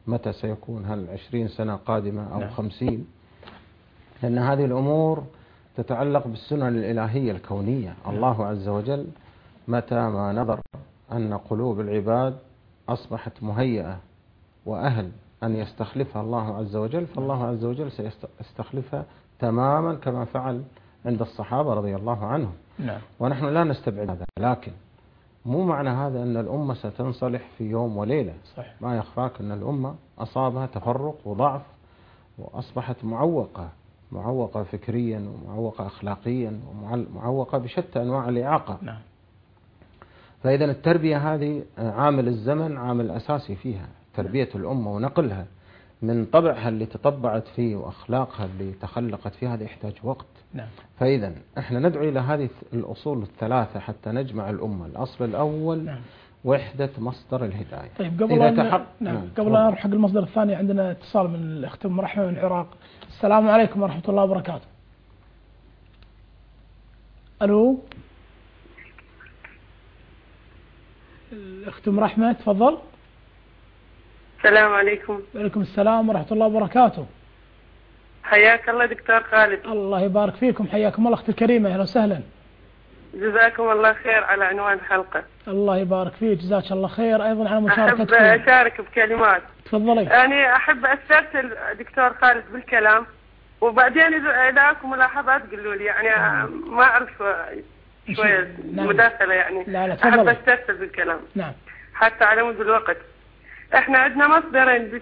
متى سيكون، هل 20 سنة قادمة أو 50؟ لأن هذه الأمور تتعلق بالسنن الإلهية الكونية. الله عز وجل متى ما نظر أن قلوب العباد أصبحت مهيئة وأهل أن يستخلفها الله عز وجل، فالله عز وجل سيستخلفها تماما كما فعل عند الصحابة رضي الله عنهم. ونحن لا نستبعد هذا، لكن مو معنى هذا أن الأمة ستنصلح في يوم وليلة. صحيح. ما يخفاك أن الأمة أصابها تفرق وضعف، وأصبحت معوقة فكريا ومعوقة أخلاقيا ومعوقة بشتى أنواع الإعاقة. فإذا التربية هذه عامل الزمن، عامل أساسي فيها. تربية الأمة ونقلها من طبعها اللي تطبعت فيه وأخلاقها اللي تخلقت فيه، هذا يحتاج وقت. فإذا احنا ندعو إلى هذه الأصول الثلاثة حتى نجمع الأمة. الأصل الأول وحدة مصدر الهداية. طيب قبل أن نروح حق المصدر الثاني، عندنا اتصال من الأخت أم رحمة من العراق. السلام عليكم ورحمة الله وبركاته. ألو الأخت أم رحمة، تفضل. السلام عليكم. وعليكم السلام ورحمة الله وبركاته. حياك الله دكتور خالد. الله يبارك فيكم، حياكم الله أختي الكريمة، أهلا وسهلا. جزاكم الله خير على عنوان الحلقة. الله يبارك فيك، جزاك الله خير أيضا على مشاركتك. أحب أشارك بكلمات. تفضلي. يعني أحب أسترسل دكتور خالد بالكلام، وبعدين إذا أكو ملاحظات قولوا لي، يعني ما أعرف شوية مداخلة يعني. لا أحب أسترسل بالكلام. نعم. حتى على مود الوقت. احنا عندنا مصدرين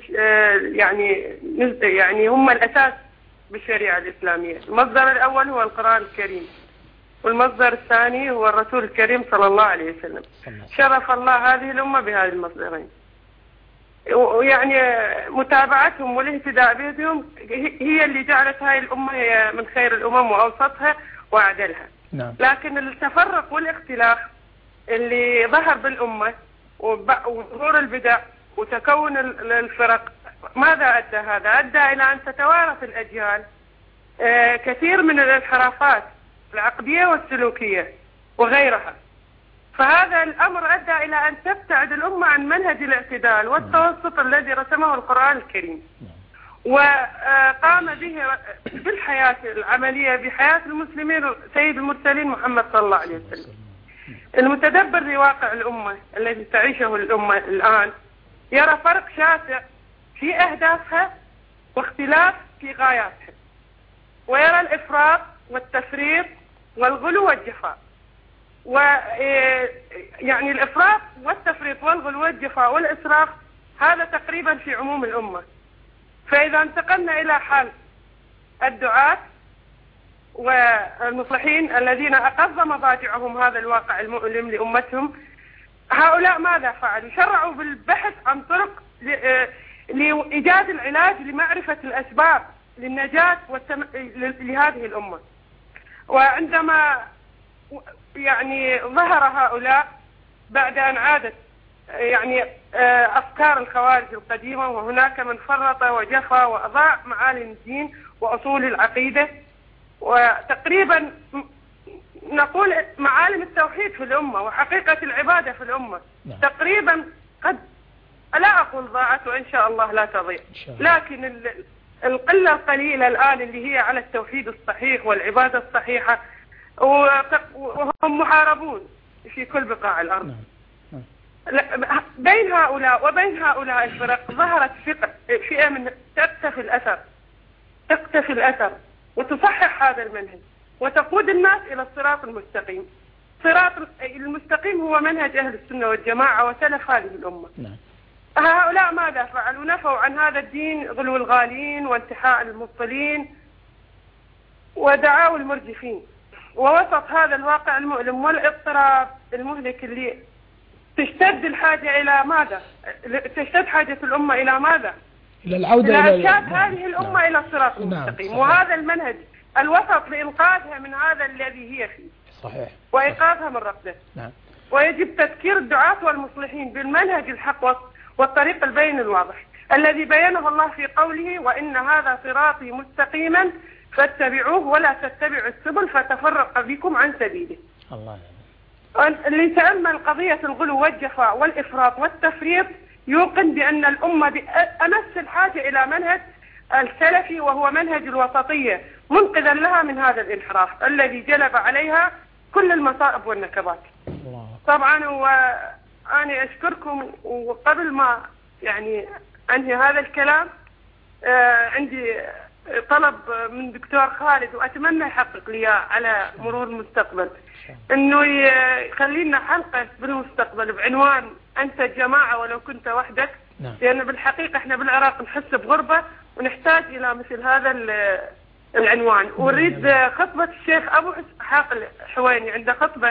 يعني هم الأساس بالشريعة الإسلامية. المصدر الأول هو القرآن الكريم، والمصدر الثاني هو الرسول الكريم صلى الله عليه وسلم. شرف الله هذه الأمة بهذه المصدرين، ويعني متابعتهم والاهتداء بهم هي اللي جعلت هذه الأمة هي من خير الأمم وأوسطها وأعدلها. لكن التفرق والاختلاف اللي ظهر بالأمة وظهور البدع وتكون الفرق، ماذا أدى هذا؟ أدى إلى أن تتوارث الأجيال كثير من الانحرافات العقدية والسلوكية وغيرها. فهذا الأمر أدى إلى أن تبتعد الأمة عن منهج الاعتدال والتوسط الذي رسمه القرآن الكريم، وقام به بالحياة العملية بحياة المسلمين سيد المرسلين محمد صلى الله عليه وسلم. المتدبر لواقع الأمة الذي تعيشه الأمة الآن يرى فرق شاسع في أهدافها واختلاف في غاياتها، ويرى الإفراط والتفريط والغلو والجفاء. ويعني الإفراط والتفريط والغلو والجفاء والإسراف هذا تقريبا في عموم الأمة. فإذا انتقلنا إلى حال الدعاة والمصلحين الذين أقض مضاجعهم هذا الواقع المؤلم لأمتهم، هؤلاء ماذا فعلوا؟ شرعوا بالبحث عن طرق لإيجاد العلاج لمعرفة الأسباب للنجاة لهذه الأمة. وعندما يعني ظهر هؤلاء بعد أن عادت يعني أفكار الخوارج القديمة، وهناك من فرط وجفى وأضاع معالم الدين وأصول العقيدة، وتقريبا نقول معالم التوحيد في الأمة وحقيقة العبادة في الأمة تقريبا قد لا أقول ضاعت، وإن شاء الله لا تضيع، لكن القلة القليلة الآن اللي هي على التوحيد الصحيح والعبادة الصحيحة، وهم محاربون في كل بقاع الأرض. بين هؤلاء وبين هؤلاء الفرق ظهرت فئة من تقتفي الأثر وتصحح هذا المنهج وتقود الناس إلى الصراط المستقيم. صراط المستقيم هو منهج أهل السنة والجماعة وسلف هذه الأمة. هؤلاء ماذا فعلوا؟ نفوا عن هذا الدين غلو الغالين وانتحاء المبطلين ودعاوا المرجفين، ووسط هذا الواقع المؤلم والاضطراب المهلك اللي تشتد الحاجة إلى ماذا؟ تشتد حاجة الأمة إلى ماذا؟ إلى العودة إلى إرشاد هذه الأمة إلى الصراط المستقيم. وهذا المنهج الوسط لإنقاذها من هذا الذي هي فيه. صحيح. وإيقاظها من رقده. ويجب تذكير الدعاة والمصلحين بالمنهج الحق والطريق البين الواضح الذي بينه الله في قوله: وإن هذا صراطي مستقيما فاتبعوه ولا تتبعوا السبل فتفرق بكم عن سبيله. الله. اللي تأمل قضية الغلو والجفاء والإفراط والتفريط يوقن بأن الأمة أمس الحاجة إلى منهج السلفي، وهو منهج الوسطية، منقذا لها من هذا الانحراف الذي جلب عليها كل المصائب والنكبات. طبعا وأنا أشكركم، وقبل ما يعني أنهي هذا الكلام عندي طلب من دكتور خالد، وأتمنى يحقق لي على مرور المستقبل، إنه يخلي لنا حلقة بالمستقبل بعنوان أنت الجماعة ولو كنت وحدك. لأن بالحقيقة إحنا بالعراق نحس بغربة ونحتاج إلى مثل هذا العنوان. وأريد خطبة الشيخ أبو إسحاق الحويني، عنده خطبة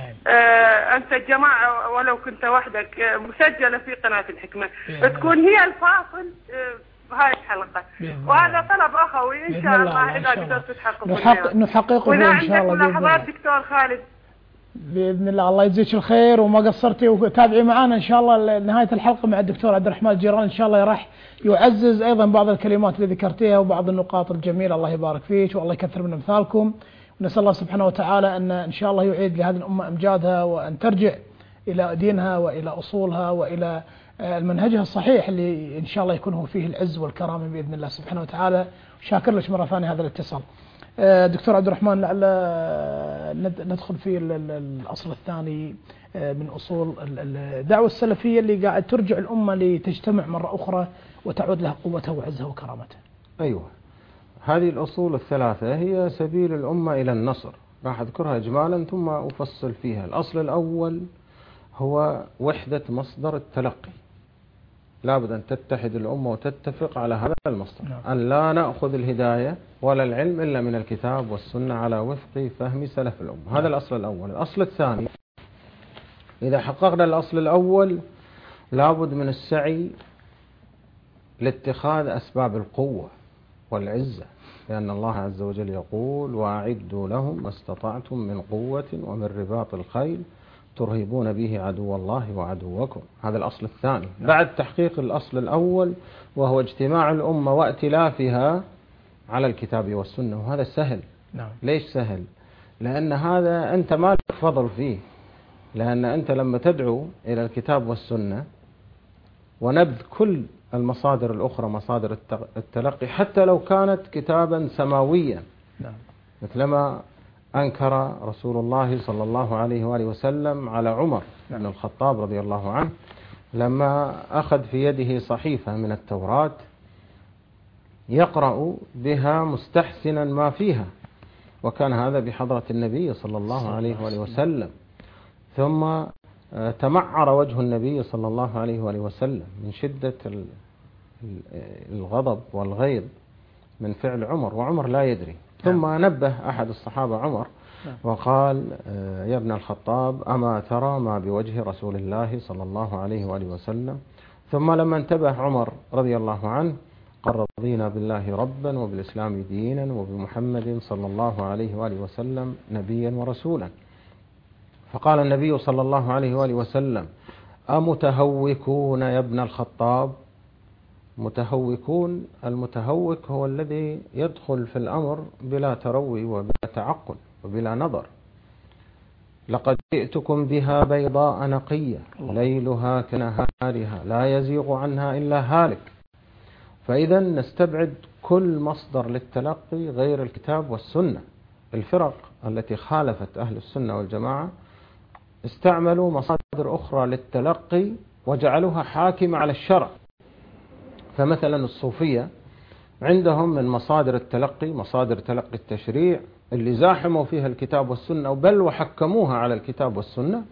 أنت الجماعة ولو كنت وحدك مسجلة في قناة الحكمة، تكون هي الفاصل بهاي الحلقة. وهذا طلب أخوي إن شاء الله إذا قدرت تحققه نحققه إن شاء الله. وإذا عندك ملاحظات دكتور خالد بإذن الله، الله يجزيك الخير وما قصرتي، وتابعي معنا إن شاء الله نهاية الحلقة مع الدكتور عبد الرحمن الجيران، إن شاء الله راح يعزز أيضا بعض الكلمات اللي ذكرتيها وبعض النقاط الجميلة. الله يبارك فيك والله يكثر من أمثالكم، ونسأل الله سبحانه وتعالى أن شاء الله يعيد لهذه الأمة أمجادها، وأن ترجع إلى دينها وإلى أصولها وإلى المنهجها الصحيح اللي إن شاء الله يكون هو فيه العز والكرامة بإذن الله سبحانه وتعالى. شاكر لك مرة ثانية هذا الاتصال. دكتور عبد الرحمن، لعل ندخل في الأصل الثاني من أصول الدعوة السلفية اللي قاعد ترجع الأمة لتجتمع مرة أخرى وتعود لها قوتها وعزها وكرامتها. أيوة، هذه الأصول الثلاثة هي سبيل الأمة إلى النصر، راح أذكرها إجمالا ثم أفصل فيها. الأصل الأول هو وحدة مصدر التلقي، لابد أن تتحد الأمة وتتفق على هذا المصدر، أن لا نأخذ الهداية ولا العلم إلا من الكتاب والسنة على وفق فهم سلف الأمة. هذا الأصل الأول. الأصل الثاني، إذا حققنا الأصل الأول لابد من السعي لاتخاذ أسباب القوة والعزة، لأن الله عز وجل يقول وأعدوا لهم ما استطعتم من قوة ومن رباط الخيل ترهبون به عدو الله وعدوكم. هذا الأصل الثاني. بعد تحقيق الأصل الأول وهو اجتماع الأمة وائتلافها على الكتاب والسنة، وهذا سهل. ليش سهل؟ لأن هذا أنت ما لك فضل فيه، لأن أنت لما تدعو إلى الكتاب والسنة ونبذ كل المصادر الأخرى مصادر التلقي حتى لو كانت كتابا سماويا، مثلما أنكر رسول الله صلى الله عليه وآله وسلم على عمر بن الخطاب رضي الله عنه لما أخذ في يده صحيفة من التوراة يقرأ بها مستحسنا ما فيها، وكان هذا بحضرة النبي صلى الله عليه وآله وسلم. ثم تمعر وجه النبي صلى الله عليه وآله وسلم من شدة الغضب والغيظ من فعل عمر، وعمر لا يدري. ثم نبه أحد الصحابة عمر وقال يا ابن الخطاب أما ترى ما بوجه رسول الله صلى الله عليه وآله وسلم؟ ثم لما انتبه عمر رضي الله عنه قال رضينا بالله ربا وبالإسلام دينا وبمحمد صلى الله عليه وآله وسلم نبيا ورسولا. فقال النبي صلى الله عليه وآله وسلم أمتهوكون يا ابن الخطاب؟ متهوكون، المتهوك هو الذي يدخل في الأمر بلا تروي وبلا تعقل وبلا نظر. لقد جئتكم بها بيضاء نقية ليلها كنهارها لا يزيغ عنها إلا هالك. فإذا نستبعد كل مصدر للتلقي غير الكتاب والسنة. الفرق التي خالفت أهل السنة والجماعة استعملوا مصادر أخرى للتلقي وجعلوها حاكمة على الشرع. فمثلا الصوفية عندهم من مصادر التلقي مصادر تلقي التشريع اللي زاحموا فيها الكتاب والسنة، بل وحكموها على الكتاب والسنة،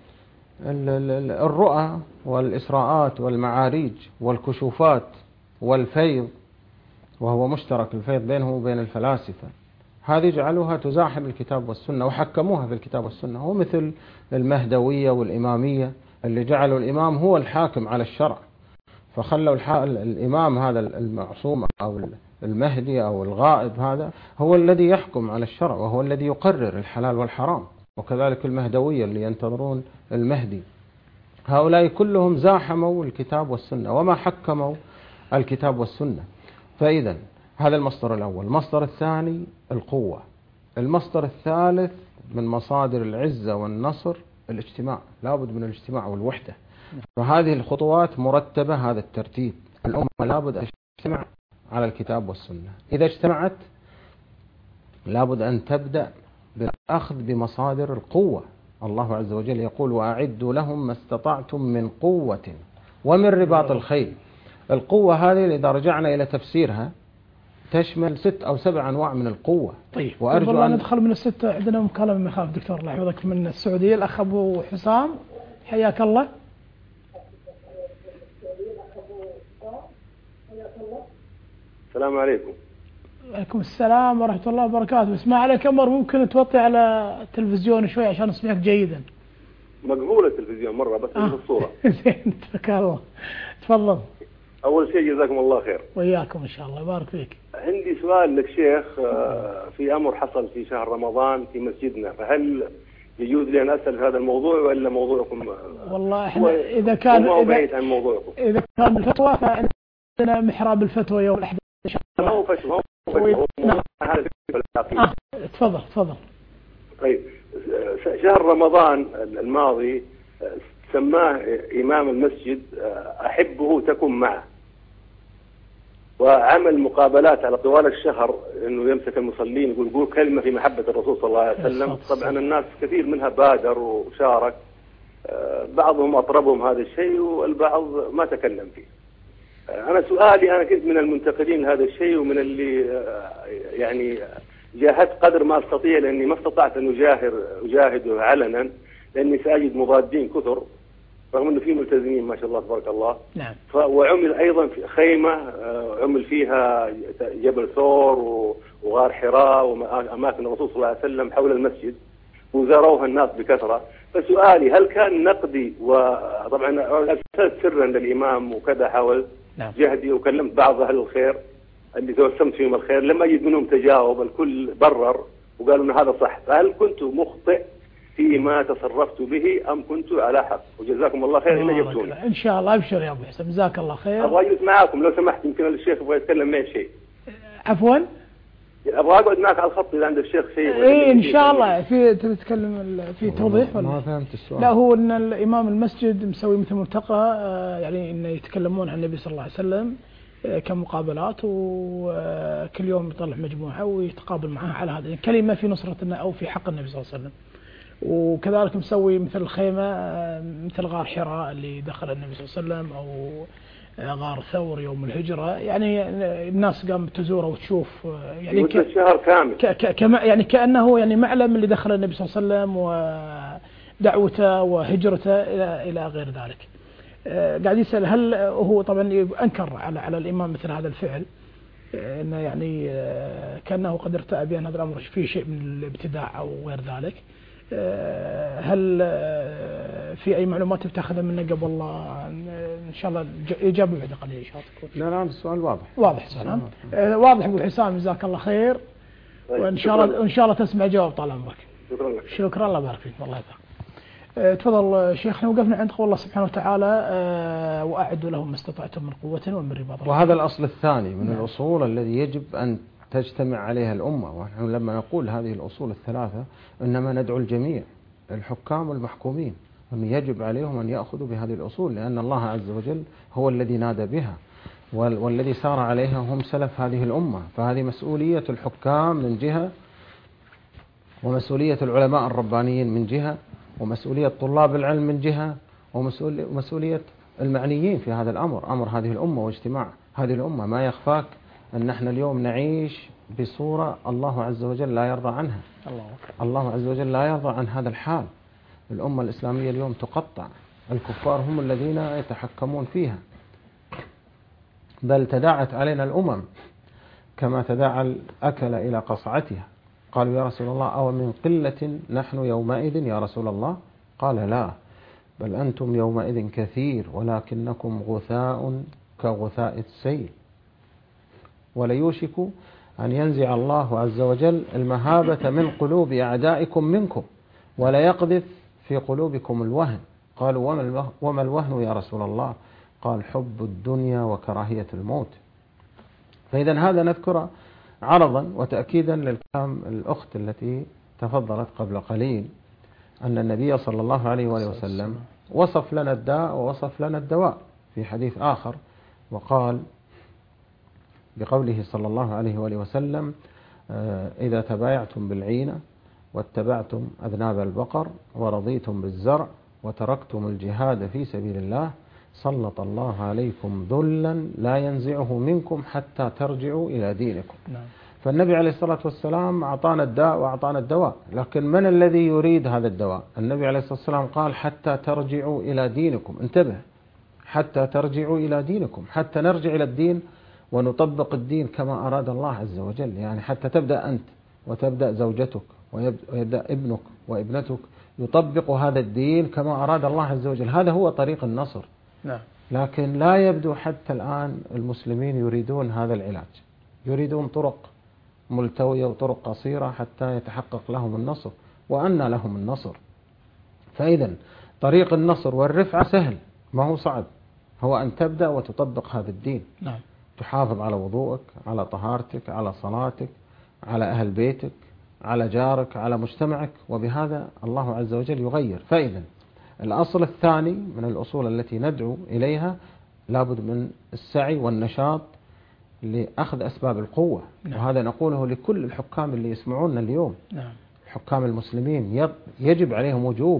الرؤى والإسراءات والمعاريج والكشوفات والفيض، وهو مشترك الفيض بينه وبين الفلاسفة، هذه جعلوها تزاحم الكتاب والسنة وحكموها في الكتاب والسنة. هو مثل المهدوية والإمامية اللي جعلوا الإمام هو الحاكم على الشرع، فخلوا الإمام هذا المعصوم أو المهدي أو الغائب هذا هو الذي يحكم على الشرع وهو الذي يقرر الحلال والحرام. وكذلك المهدوية اللي ينتظرون المهدي، هؤلاء كلهم زاحموا الكتاب والسنة وما حكموا الكتاب والسنة. فإذا هذا المصدر الأول. المصدر الثاني القوة. المصدر الثالث من مصادر العزة والنصر الاجتماع، لابد من الاجتماع والوحدة. فهذه الخطوات مرتبة، هذا الترتيب. الأمة لابد أن تجتمع على الكتاب والسنة. إذا اجتمعت لابد أن تبدأ بالأخذ بمصادر القوة. الله عز وجل يقول: وأعدوا لهم ما استطعتم من قوة ومن رباط الخيل. القوة هذه إذا رجعنا إلى تفسيرها تشمل 6 أو 7 أنواع من القوة. طيب، وأرجو أن ندخل من ال6. عندنا مكالمة من خالد دكتور الله يحفظك من السعودية، الأخ أبو حسام، حياك الله. السلام عليكم. وعليكم السلام ورحمة الله وبركاته. بس ما عليك أمر، ممكن توطي على التلفزيون شوي عشان نسمعك جيدا. مقبول التلفزيون مرة بس في الصورة. زين، تبارك الله. تفضل. أول شيء جزاكم الله خير. وإياكم إن شاء الله، يبارك فيك. عندي سؤال لك شيخ. في أمر حصل في شهر رمضان في مسجدنا، فهل يجوز لي أن أسأل هذا الموضوع ولا موضوعكم؟ والله إحنا إذا كان بعيد عن موضوعكم. إذا كان الفتوى فعندنا محراب الفتوى يوم الأحد إن شاء الله. ما هو فتوى. تفضل. طيب، شهر رمضان الماضي سماه إمام المسجد أحبه تكن معه، وعمل مقابلات على طوال الشهر انه يمسك المصلين يقول كلمة في محبة الرسول صلى الله عليه وسلم. طبعا الناس كثير منها بادر وشارك، بعضهم اطربهم هذا الشيء والبعض ما تكلم فيه. انا سؤالي، انا كنت من المنتقدين لهذا الشيء ومن اللي يعني جاهدت قدر ما استطيع، لاني ما استطعت ان اجاهده علنا لاني ساجد مضادين كثر، رغم انه في ملتزمين ما شاء الله تبارك الله. نعم. وعمل ايضا في خيمه عمل فيها جبل ثور وغار حراء واماكن الرسول صلى الله عليه وسلم حول المسجد، وزاروها الناس بكثره. فسؤالي، هل كان نقدي؟ وطبعا ارسلت سرا للامام وكذا، حاولت جهدي وكلمت بعض اهل الخير اللي توسمت فيهم الخير، لم اجد منهم تجاوب، الكل برر وقالوا ان هذا صح. فهل كنت مخطئ فيما تصرفت به أم كنت على حق؟ وجزاكم الله خير إن جبتوني. إن شاء الله، أبشر يا أبو حسن، جزاك الله خير. أبغى أجلس معاكم لو سمحت، يمكن الشيخ يبغى يتكلم معي شيء. عفوا؟ أبغى أقعد معك على الخط إذا عند الشيخ شيء. إيه إن شاء الله. في تتكلم في توضيح ولا؟ ما فهمت السؤال. لا، هو إن الإمام المسجد مسوي مثل ملتقى، يعني إنه يتكلمون عن النبي صلى الله عليه وسلم كمقابلات، وكل يوم يطلع مجموعة ويتقابل معها على هذه الكلمة في نصرتنا أو في حق النبي صلى الله عليه وسلم. وكذلك مسوي مثل الخيمة مثل غار حراء اللي دخل النبي صلى الله عليه وسلم، أو غار ثور يوم الهجرة. يعني الناس قامت تزوره وتشوف، يعني شهر كامل يعني كأنه يعني معلم اللي دخل النبي صلى الله عليه وسلم ودعوته وهجرته إلى غير ذلك. قاعد يسأل هل هو طبعا أنكر على الإمام مثل هذا الفعل، إنه يعني كأنه قد ارتأى بأن هذا الأمر فيه شيء من الابتداع أو غير ذلك. هل في أي معلومات بتاخذها منه قبل الله؟ إن شاء الله إجابة بعد قليل إن شاء الله. لا السؤال واضح. واضح سلام. واضح أبو حسام، جزاك الله خير. وإن شاء الله تسمع جواب طال عمرك. شكرا الله يبارك فيك. والله يبارك. تفضل شيخنا. وقفنا عند قول الله سبحانه وتعالى: وأعدوا لهم ما استطعتم من قوة ومن رباط الخيل. وهذا الأصل الثاني من الأصول الذي يجب أن تجتمع عليها الأمة. ونحن لما نقول هذه الأصول الثلاثة إنما ندعو الجميع، الحكام والمحكومين، أن يجب عليهم أن يأخذوا بهذه الأصول، لأن الله عز وجل هو الذي نادى بها والذي سار عليها هم سلف هذه الأمة. فهذه مسؤولية الحكام من جهة، ومسؤولية العلماء الربانيين من جهة، ومسؤولية طلاب العلم من جهة، ومسؤولية المعنيين في هذا الأمر، أمر هذه الأمة واجتماع هذه الأمة. ما يخفاك أن نحن اليوم نعيش بصورة الله عز وجل لا يرضى عنها. الله عز وجل لا يرضى عن هذا الحال. الأمة الإسلامية اليوم تقطع، الكفار هم الذين يتحكمون فيها، بل تداعت علينا الأمم كما تداعى الأكل إلى قصعتها. قالوا يا رسول الله: أو من قلة نحن يومئذ يا رسول الله؟ قال: لا، بل أنتم يومئذ كثير ولكنكم غثاء كغثاء السيل. وليوشك أن ينزع الله عز وجل المهابة من قلوب أعدائكم منكم ولا يقذف في قلوبكم الوهن. قالوا: وما الوهن يا رسول الله؟ قال: حب الدنيا وكراهية الموت. فإذا هذا نذكر عرضا وتأكيدا للكلام الأخت التي تفضلت قبل قليل، أن النبي صلى الله عليه وآله وسلم وصف لنا الداء ووصف لنا الدواء في حديث آخر، وقال بقوله صلى الله عليه وآله وسلم: إذا تبايعتم بالعينة واتبعتم أذناب البقر ورضيتم بالزرع وتركتم الجهاد في سبيل الله سلط الله عليكم ذلا لا ينزعه منكم حتى ترجعوا إلى دينكم. فالنبي عليه الصلاة والسلام أعطانا الداء وأعطانا الدواء، لكن من الذي يريد هذا الدواء؟ النبي عليه الصلاة والسلام قال: حتى ترجعوا إلى دينكم. انتبه، حتى ترجعوا إلى دينكم، حتى نرجع إلى الدين ونطبق الدين كما أراد الله عز وجل. يعني حتى تبدأ أنت وتبدأ زوجتك ويبدأ ابنك وابنتك يطبق هذا الدين كما أراد الله عز وجل. هذا هو طريق النصر. نعم. لكن لا يبدو حتى الآن المسلمين يريدون هذا العلاج، يريدون طرق ملتوية وطرق قصيرة حتى يتحقق لهم النصر. وأن لهم النصر. فإذا طريق النصر والرفعة سهل، ما هو صعب، هو أن تبدأ وتطبق هذا الدين. نعم. تحافظ على وضوءك، على طهارتك، على صلاتك، على أهل بيتك، على جارك، على مجتمعك، وبهذا الله عز وجل يغير. فإذا الأصل الثاني من الأصول التي ندعو إليها لابد من السعي والنشاط لأخذ أسباب القوة. نعم. وهذا نقوله لكل الحكام اللي يسمعوننا اليوم. نعم. الحكام المسلمين يجب عليهم وجوب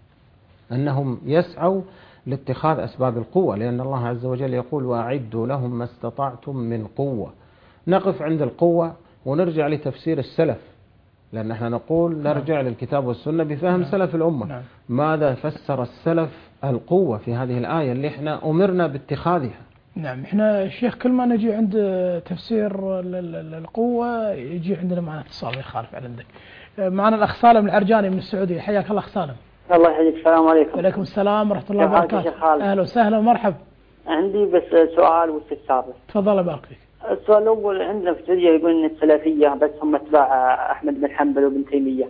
أنهم يسعوا لاتخاذ أسباب القوة، لأن الله عز وجل يقول: وأعدوا لهم ما استطعتم من قوة. نقف عند القوة ونرجع لتفسير السلف، لأن احنا نقول نرجع للكتاب والسنة بفهم سلف الأمة. ماذا فسر السلف القوة في هذه الآية اللي احنا أمرنا باتخاذها؟ نعم. احنا الشيخ كل ما نجي عند تفسير القوة يجي عندنا معنا اتصال يخالف عندك. معنا الأخ سالم العرجاني من السعودية. حياك الله أخ سالم. الله يحييك. السلام عليكم. وعليكم السلام ورحمة الله وبركاته. أهلا وسهلا ومرحبا. عندي بس سؤال واستفسار. تفضل بارك فيك. السؤال الأول، عندنا في السعودية يقول إن السلفية بس هم اتباع أحمد بن حنبل وابن تيمية.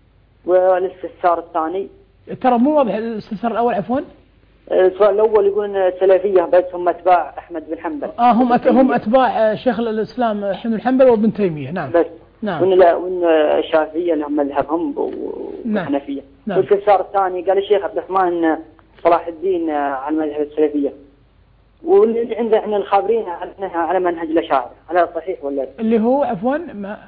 والاستفسار الثاني، ترى مو واضح الاستفسار الأول عفوا. السؤال الأول يقول إن السلفية بس هم اتباع أحمد بن حنبل. هم أتباع شيخ الإسلام أحمد بن حنبل وابن تيمية. نعم. بس. نعم. وإن الشافعية لهم مذهبهم والحنفية. نعم. والاستفسار الثاني، قال الشيخ عبد الرحمن صلاح الدين على مذهب السلفية، واللي عندنا احنا الخابرين على منهج الأشاعرة. هذا صحيح ولا؟ اللي هو عفوا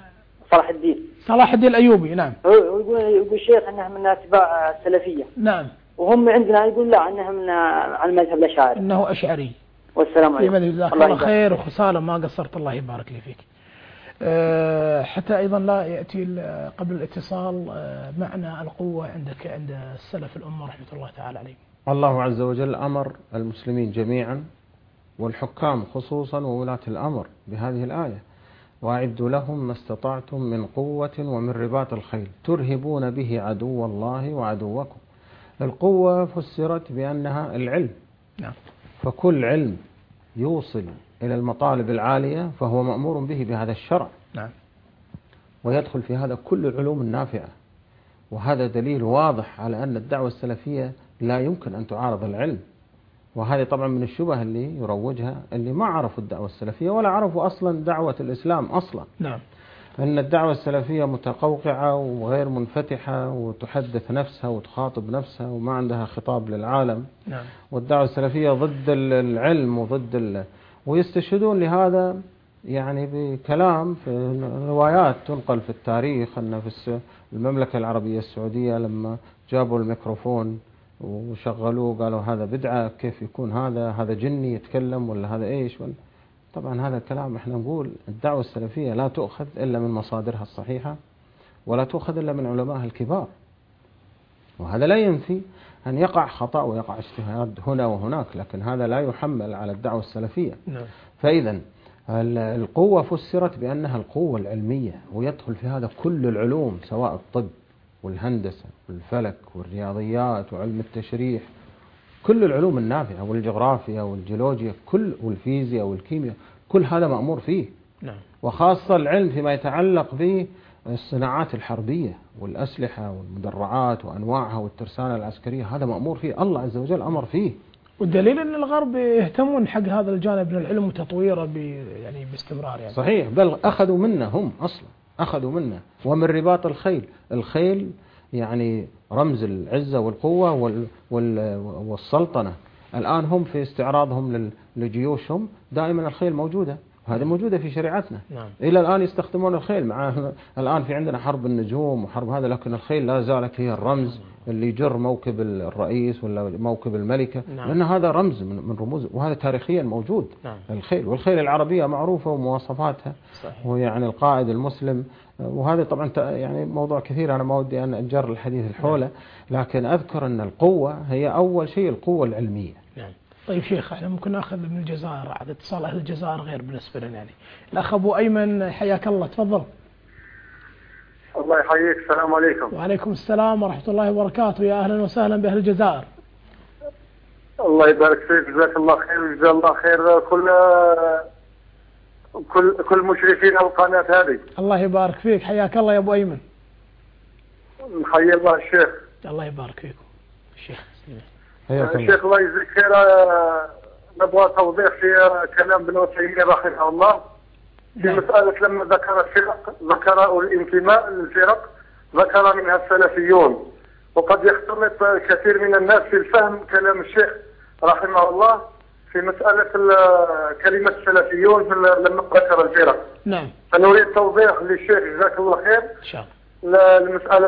صلاح الدين الأيوبي. نعم. يقول الشيخ انهم من اتباع السلفية. نعم. وهم عندنا يقول لا انهم على مذهب الأشاعرة، انه أشعري. والسلام عليكم. جزاك الله خير وخسالة ما قصرت، الله يبارك لي فيك. حتى أيضا لا يأتي قبل الاتصال معنى القوة عند السلف الأمة رحمة الله تعالى عليهم. الله عز وجل أمر المسلمين جميعا والحكام خصوصا وولاة الأمر بهذه الآية: وأعدوا لهم ما استطعتم من قوة ومن رباط الخيل ترهبون به عدو الله وعدوكم. القوة فسرت بأنها العلم. نعم. فكل علم يوصل إلى المطالب العالية فهو مأمور به بهذا الشرع. نعم. ويدخل في هذا كل العلوم النافعة. وهذا دليل واضح على أن الدعوة السلفية لا يمكن أن تعارض العلم. وهذه طبعا من الشبه اللي يروجها اللي ما عرفوا الدعوة السلفية ولا عرفوا أصلا دعوة الإسلام أصلا. نعم. أن الدعوة السلفية متقوقعة وغير منفتحة وتحدث نفسها وتخاطب نفسها وما عندها خطاب للعالم. نعم. والدعوة السلفية ضد العلم وضد ويستشهدون لهذا يعني بكلام في روايات تنقل في التاريخ أن في المملكة العربية السعودية لما جابوا الميكروفون وشغلوه قالوا هذا بدعة، كيف يكون هذا جني يتكلم ولا هذا إيش. طبعا هذا الكلام احنا نقول الدعوة السلفية لا تؤخذ إلا من مصادرها الصحيحة ولا تؤخذ إلا من علمائها الكبار. وهذا لا ينفي أن يقع خطأ ويقع اجتهاد هنا وهناك، لكن هذا لا يحمل على الدعوة السلفية. نعم. فإذا القوة فسرت بأنها القوة العلمية، ويدخل في هذا كل العلوم سواء الطب والهندسة والفلك والرياضيات وعلم التشريح، كل العلوم النافعة والجغرافيا والجيولوجيا والفيزياء والكيمياء، كل هذا مأمور فيه. نعم. وخاصة العلم فيما يتعلق بالصناعات الحربية والأسلحة والمدرعات وأنواعها والترسانة العسكرية، هذا مأمور فيه، الله عز وجل أمر فيه. والدليل أن الغرب يهتمون حق هذا الجانب من العلم وتطويره يعني باستمرار يعني. صحيح، بل أخذوا منا هم أصلا أخذوا منا. ومن رباط الخيل يعني رمز العزة والقوة والسلطنة. الآن هم في استعراضهم لجيوشهم دائما الخيل موجودة، وهذه موجودة في شريعتنا. إلى الآن يستخدمون الخيل. مع الآن في عندنا حرب النجوم وحرب هذا، لكن الخيل لا زالت هي الرمز اللي يجر موكب الرئيس ولا موكب الملكة، لأن هذا رمز من رموز، وهذا تاريخيا موجود. الخيل، والخيل العربية معروفة ومواصفاتها، ويعني القائد المسلم. وهذا طبعا يعني موضوع كثير، أنا ما ودي أن أجر الحديث الحوله، لكن أذكر أن القوة هي أول شيء القوة العلمية. طيب شيخ، احنا ممكن ناخذ من الجزائر، عاد اتصال أهل الجزائر غير بالنسبة لنا يعني. الأخ أبو أيمن حياك الله، تفضل. الله يحييك، السلام عليكم. وعليكم السلام ورحمة الله وبركاته، يا أهلا وسهلا بأهل الجزائر. الله يبارك فيك، جزاك الله خير وجزا الله خير كل مشرفين القناة هذه. الله يبارك فيك، حياك الله يا أبو أيمن. حيا الله الشيخ. الله يبارك فيكم الشيخ. الشيخ الله يجزيك خير، نبغى توضيح في كلام ابن تيمية رحمه الله في مسألة لما ذكر الفرق، ذكر الانتماء للفرق، ذكر منها السلفيون، وقد يختلط كثير من الناس في الفهم كلام الشيخ رحمه الله في مسألة كلمة السلفيون لما ذكر الفرق. نعم. فنريد توضيح للشيخ جزاك الله خير إن شاء الله لمسألة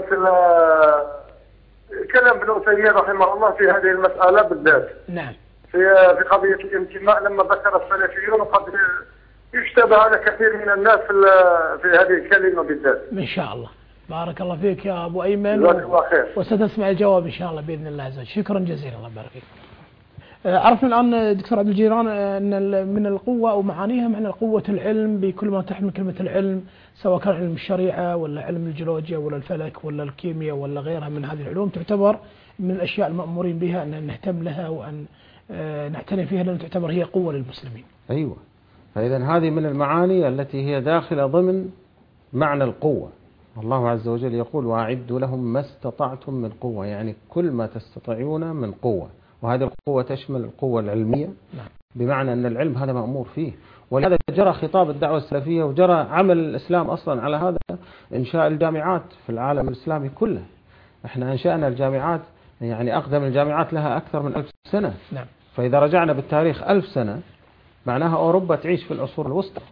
كلام ابن تيمية رحمه الله في هذه المسألة بالذات. نعم. في قضية الانتماء لما ذكر السلفيون، وقد يشتبه على كثير من الناس في هذه الكلمة بالذات. إن شاء الله. بارك الله فيك يا أبو أيمن، جزاك الله خير. وستسمع الجواب إن شاء الله بإذن الله عز وجل. شكرا جزيلا، الله يبارك فيك. عرفنا الآن دكتور عبد الجيران أن من القوة أو معانيها معنى قوة العلم بكل ما تحمل كلمة العلم، سواء كان علم الشريعة ولا علم الجيولوجيا ولا الفلك ولا الكيمياء ولا غيرها من هذه العلوم، تعتبر من الأشياء المأمورين بها أن نهتم لها وأن نعتني فيها، لأن تعتبر هي قوة للمسلمين. أيوة. فإذا هذه من المعاني التي هي داخلة ضمن معنى القوة. الله عز وجل يقول: وأعدوا لهم ما استطعتم من قوة، يعني كل ما تستطيعون من قوة. وهذه القوة تشمل القوة العلمية، بمعنى أن العلم هذا مأمور فيه. ولهذا جرى خطاب الدعوة السلفية وجرى عمل الإسلام أصلا على هذا، إنشاء الجامعات في العالم الإسلامي كله. احنا أنشأنا الجامعات، يعني أقدم الجامعات لها أكثر من 1000 سنة. نعم. فإذا رجعنا بالتاريخ 1000 سنة، معناها أوروبا تعيش في العصور الوسطى،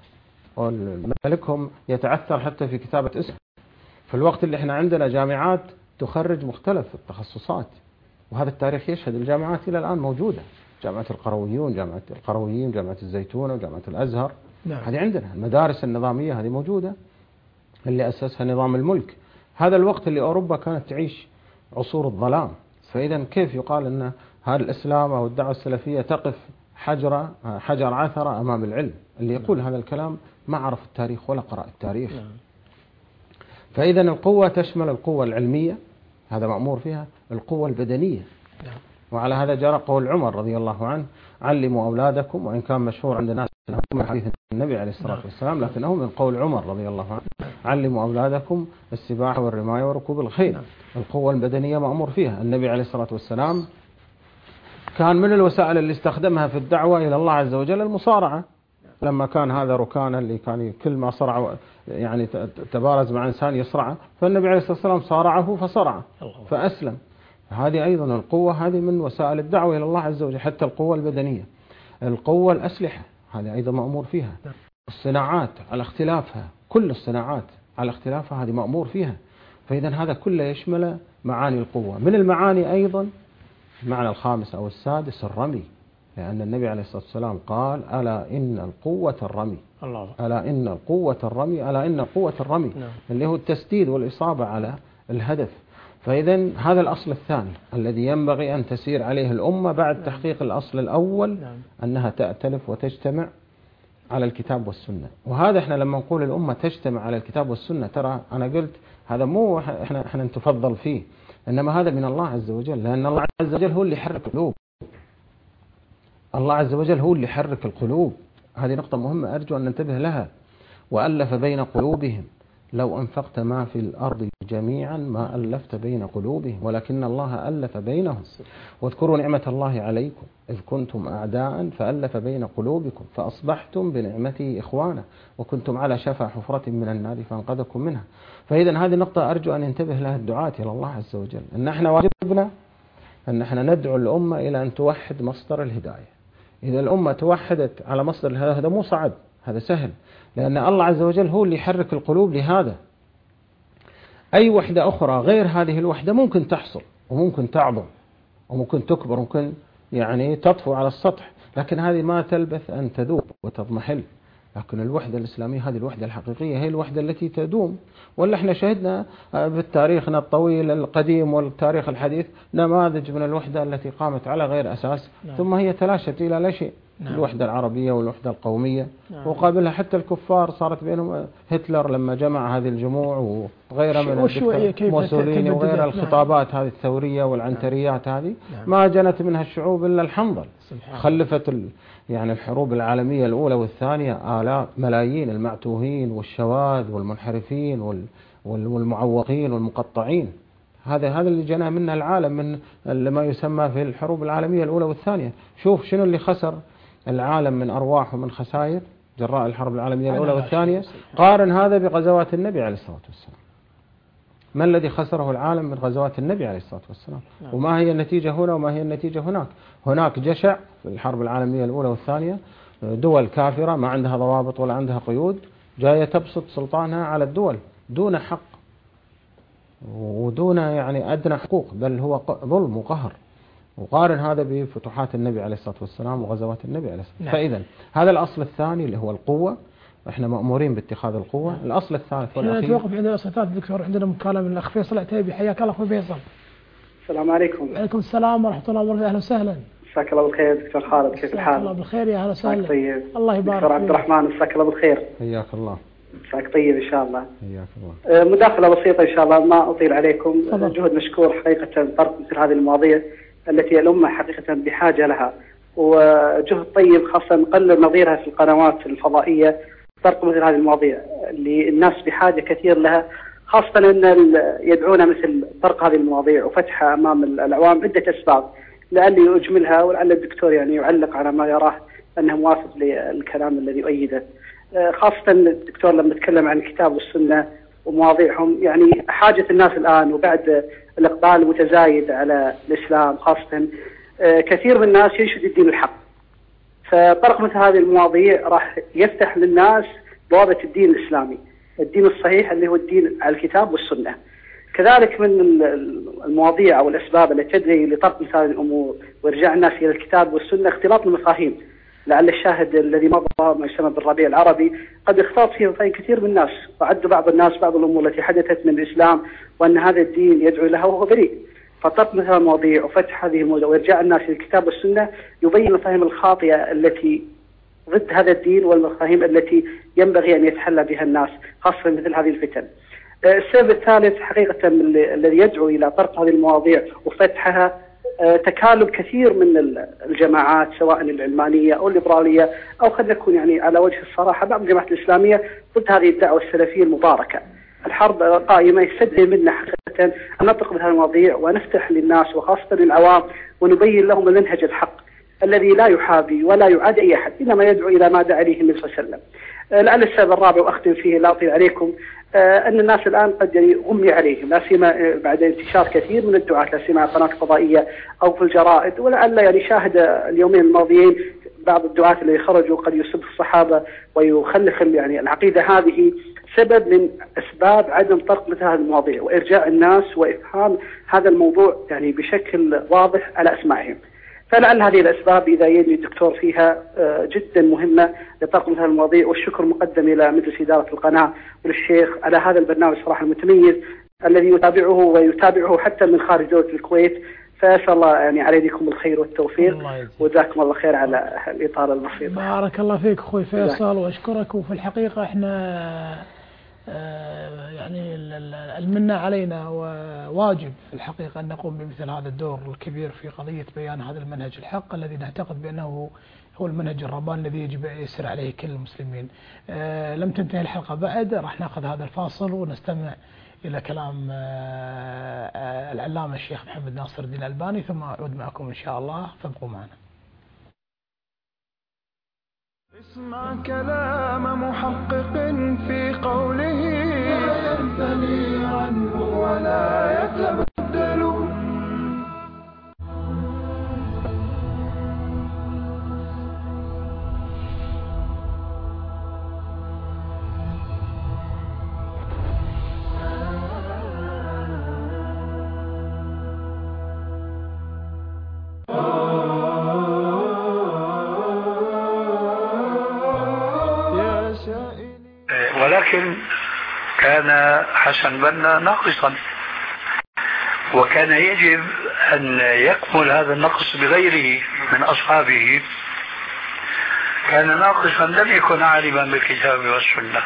وملكهم يتعثر حتى في كتابة اسم. في الوقت اللي احنا عندنا جامعات تخرج مختلف التخصصات، وهذا التاريخ يشهد. الجامعات إلى الآن موجودة، جامعة القرويين، جامعة الزيتونة، وجامعة الأزهر. نعم. هذه عندنا المدارس النظامية، هذه موجودة، اللي أسسها نظام الملك. هذا الوقت اللي أوروبا كانت تعيش عصور الظلام. فإذا كيف يقال أن هذا الإسلام أو الدعوة السلفية تقف حجر عثرة أمام العلم؟ اللي يقول هذا الكلام ما عرف التاريخ ولا قرأ التاريخ. فإذا القوة تشمل القوة العلمية، هذا مأمور فيها، القوة البدنية. وعلى هذا جرى قول عمر رضي الله عنه: علموا أولادكم، وإن كان مشهور عند الناس من حديث النبي عليه الصلاة والسلام، لكنه من قول عمر رضي الله عنه: علموا أولادكم السباحة والرماية وركوب الخيل. القوة البدنية مأمور فيها. النبي عليه الصلاة والسلام كان من الوسائل اللي استخدمها في الدعوة إلى الله عز وجل المصارعة. لما كان هذا ركانا اللي كان كل ما صرع يعني تبارز مع إنسان يصرعه، فالنبي عليه الصلاة والسلام صارعه فصرعه فأسلم. هذه أيضا القوة، هذه من وسائل الدعوة إلى الله عز وجل. حتى القوة البدنية. القوة الأسلحة، هذه أيضا مأمور فيها. الصناعات على اختلافها، كل الصناعات على اختلافها هذه مأمور فيها. فإذا هذا كله يشمل معاني القوة. من المعاني أيضا المعنى الخامس أو السادس الرمي، لأن النبي عليه الصلاة والسلام قال: ألا إن القوة الرمي. ألا إن القوة الرمي، ألا إن قوة الرمي. اللي هو التسديد والإصابة على الهدف. فإذا هذا الأصل الثاني الذي ينبغي أن تسير عليه الأمة بعد تحقيق الأصل الأول، أنها تأتلف وتجتمع على الكتاب والسنة. وهذا احنا لما نقول الأمة تجتمع على الكتاب والسنة، ترى أنا قلت هذا مو احنا نتفضل فيه، إنما هذا من الله عز وجل، لأن الله عز وجل هو اللي يحرك القلوب. الله عز وجل هو اللي يحرك القلوب. هذه نقطة مهمة أرجو أن ننتبه لها. وألف بين قلوبهم لو أنفقت ما في الأرض جميعا ما ألفت بين قلوبهم ولكن الله ألف بينهم. واذكروا نعمة الله عليكم إذ كنتم أعداء فألف بين قلوبكم فأصبحتم بنعمته إخوانا وكنتم على شفا حفرة من النار فانقذكم منها. فإذا هذه نقطة أرجو أن ينتبه لها الدعاة إلى الله عز وجل، أن احنا واجبنا أن احنا ندعو الأمة إلى أن توحد مصدر الهداية. إذا الأمة توحدت على مصدر الهداية هذا مو صعب، هذا سهل، لأن الله عز وجل هو اللي يحرك القلوب لهذا. أي وحدة أخرى غير هذه الوحدة ممكن تحصل وممكن تعظم وممكن تكبر وممكن يعني تطفو على السطح، لكن هذه ما تلبث أن تذوب وتضمحل. لكن الوحدة الإسلامية هذه الوحدة الحقيقية هي الوحدة التي تدوم. ولا احنا شهدنا بالتاريخنا الطويل القديم والتاريخ الحديث نماذج من الوحدة التي قامت على غير أساس ثم هي تلاشت إلى لا شيء. الوحدة العربية والوحدة القومية وقابلها حتى الكفار صارت بينهم هتلر لما جمع هذه الجموع وغيرها من موسوليني وغير الخطابات هذه الثورية والعنتريات هذه ما جنت منها الشعوب إلا الحنظل. خلفت يعني الحروب العالمية الأولى والثانية آلاف ملايين المعتوهين والشواذ والمنحرفين والمعوقين والمقطعين. هذا اللي جنى منها العالم من ما يسمى في الحروب العالمية الأولى والثانية. شوف شنو اللي خسر العالم من أرواح ومن خسائر جراء الحرب العالمية الأولى والثانية. قارن هذا بغزوات النبي عليه الصلاة والسلام. ما الذي خسره العالم من غزوات النبي عليه الصلاة والسلام؟ وما هي النتيجة هنا وما هي النتيجة هناك؟ هناك جشع في الحرب العالمية الأولى والثانية، دول كافرة ما عندها ضوابط ولا عندها قيود جاية تبسط سلطانها على الدول دون حق ودون يعني أدنى حقوق، بل هو ظلم وقهر. وقارن هذا بفتوحات النبي عليه الصلاة والسلام وغزوات النبي عليه الصلاة والسلام. فإذا هذا الأصل الثاني اللي هو القوة، احنا مأمورين باتخاذ القوة. الأصل الثالث والأخير نتوقف عند الأصل الثالث دكتور. عندنا مكالمة من الأخ فيصل عتيبي. حياك الله أخوي فيصل. السلام عليكم. وعليكم السلام ورحمة الله وبركاته. أهلا وسهلا. مساك الله بالخير دكتور خالد، كيف الحال؟ الله بالخير يا أهلا وسهلا. طيب. الله يبارك دكتور عبد الرحمن مساك الله بالخير. حياك الله. مساك طيب إن شاء الله. حياك الله. مداخلة بسيطة إن شاء الله ما أطيل عليكم. جهد مشكور حقيقة طرق مثل هذه المواضيع التي الأمة حقيقة بحاجة لها، وجهد طيب خاصة نقلل نظيرها في القنوات الفضائية طرق مثل هذه المواضيع اللي الناس بحاجة كثير لها، خاصة أن يدعونا مثل طرق هذه المواضيع وفتحها أمام العوام عدة أسباب لعلي أجملها ولعل الدكتور يعني يعلق على ما يراه أنه موافق للكلام الذي أيده. خاصة الدكتور لما تكلم عن الكتاب والسنة ومواضيعهم، يعني حاجة الناس الآن وبعد الإقبال المتزايد على الإسلام خاصة كثير من الناس ينشد الدين الحق، فطرق مثل هذه المواضيع راح يفتح للناس بوابة الدين الإسلامي، الدين الصحيح اللي هو الدين على الكتاب والسنة. كذلك من المواضيع أو الأسباب التي تدعي لطرق مثل هذه الأمور وإرجاع الناس إلى الكتاب والسنة اختلاط المفاهيم. لعل الشاهد الذي مضى ما يسمى بالربيع العربي قد اختلط فيه فهم كثير من الناس، وعدوا بعض الناس بعض الأمور التي حدثت من الإسلام وأن هذا الدين يدعو لها وهو بريء. فطرق مثل المواضيع وفتح هذه الموضوع وإرجاع الناس إلى الكتاب والسنة يبين المفاهيم الخاطئة التي ضد هذا الدين والمفاهيم التي ينبغي أن يتحلى بها الناس خاصة مثل هذه الفتن. السبب الثالث حقيقة الذي يدعو إلى طرق هذه المواضيع وفتحها تكالب كثير من الجماعات سواء العلمانية أو الليبرالية أو قد نكون يعني على وجه الصراحة بعض الجماعات الإسلامية ضد هذه الدعوة السلفية المباركة. الحرب قائمة، يستدعي منا حقيقة أن نطرق بهذه المواضيع ونفتح للناس وخاصة للعوام ونبين لهم المنهج الحق الذي لا يحابي ولا يعادي أي أحد، إنما يدعو إلى ما دعا إليه النبي صلى الله عليه وسلم. لعل السبب الرابع وأختم فيه لا أطيل عليكم أن الناس الآن قد غمي عليهم لا سيما بعد انتشار كثير من الدعاة لا سيما على القنوات الفضائية أو في الجرائد، ولعل يعني شاهد اليومين الماضيين بعض الدعاة اللي خرجوا قد يسب الصحابة ويخلخ يعني العقيدة. هذه سبب من أسباب عدم طرق مثل هذه المواضيع وإرجاع الناس وإفهام هذا الموضوع يعني بشكل واضح على أسمائهم. فلعل هذه الأسباب إذا يجي الدكتور فيها جدا مهمة لطرق مثل المواضيع، والشكر مقدم إلى مجلس إدارة القناة وللشيخ على هذا البرنامج صراحة المتميز الذي يتابعه ويتابعه حتى من خارج دولة الكويت. فأسأل الله يعني عليكم الخير والتوفيق وجزاكم الله خير على الإطالة البسيطة. بارك الله فيك أخوي فيصل وأشكرك. وفي الحقيقة إحنا يعني المنة علينا وواجب في الحقيقة أن نقوم بمثل هذا الدور الكبير في قضية بيان هذا المنهج الحق الذي نعتقد بأنه هو المنهج الرباني الذي يجب أن يسير عليه كل المسلمين. لم تنتهي الحلقة بعد، راح ناخذ هذا الفاصل ونستمع إلى كلام العلامة الشيخ محمد ناصر الدين الألباني، ثم أعود معكم إن شاء الله، فابقوا معنا. اسمع كلام محقق في قوله لا ينثني عنه ولا يتبدل. ولكن كان حسن بنا ناقصا، وكان يجب أن يكمل هذا النقص بغيره من أصحابه. كان ناقصا، لم يكن عالما بالكتاب والسنة،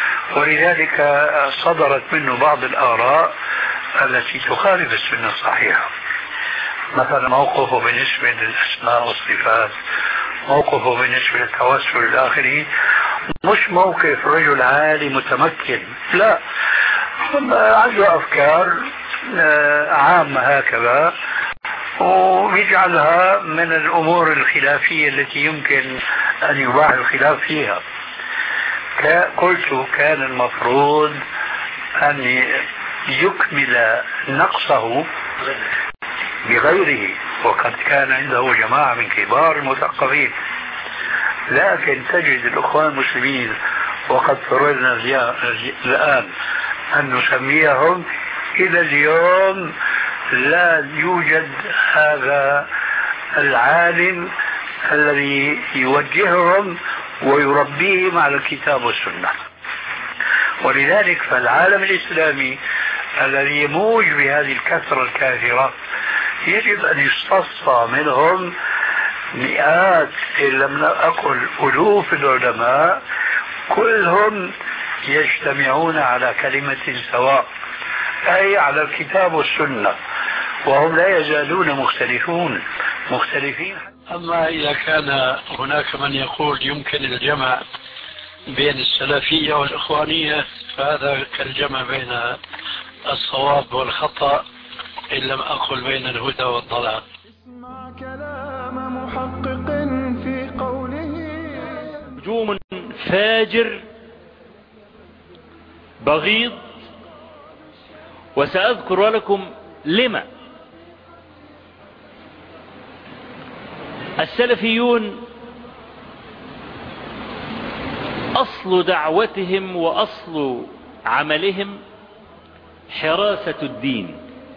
ولذلك صدرت منه بعض الآراء التي تخالف السنة الصحيحة. مثلا موقفه بالنسبة للأسماء والصفات، موقفه بالنسبة للتوسل الآخرين، مش موقف رجل عالي متمكن، لا، عنده أفكار عامة هكذا، ويجعلها من الأمور الخلافية التي يمكن أن يباح الخلاف فيها. قلت كان المفروض أن يكمل نقصه بغيره، وقد كان عنده جماعة من كبار المثقفين. لكن تجد الأخوان المسلمين، وقد فرضنا الآن أن نسميهم، إلى اليوم لا يوجد هذا العالم الذي يوجههم ويربيهم على الكتاب والسنة. ولذلك فالعالم الإسلامي الذي يموج بهذه الكثرة الكافرة يجب أن يستصفى منهم مئات إن لم أقل ألوف العلماء، كلهم يجتمعون على كلمة سواء، أي على الكتاب والسنة، وهم لا يزالون مختلفين. أما إذا كان هناك من يقول يمكن الجمع بين السلفية والإخوانية، فهذا كالجمع بين الصواب والخطأ إن لم أقل بين الهدى والضلال. اسمع كلام محقق في قوله هجوم فاجر بغيض، وسأذكر لكم لما. السلفيون أصل دعوتهم وأصل عملهم حراسة الدين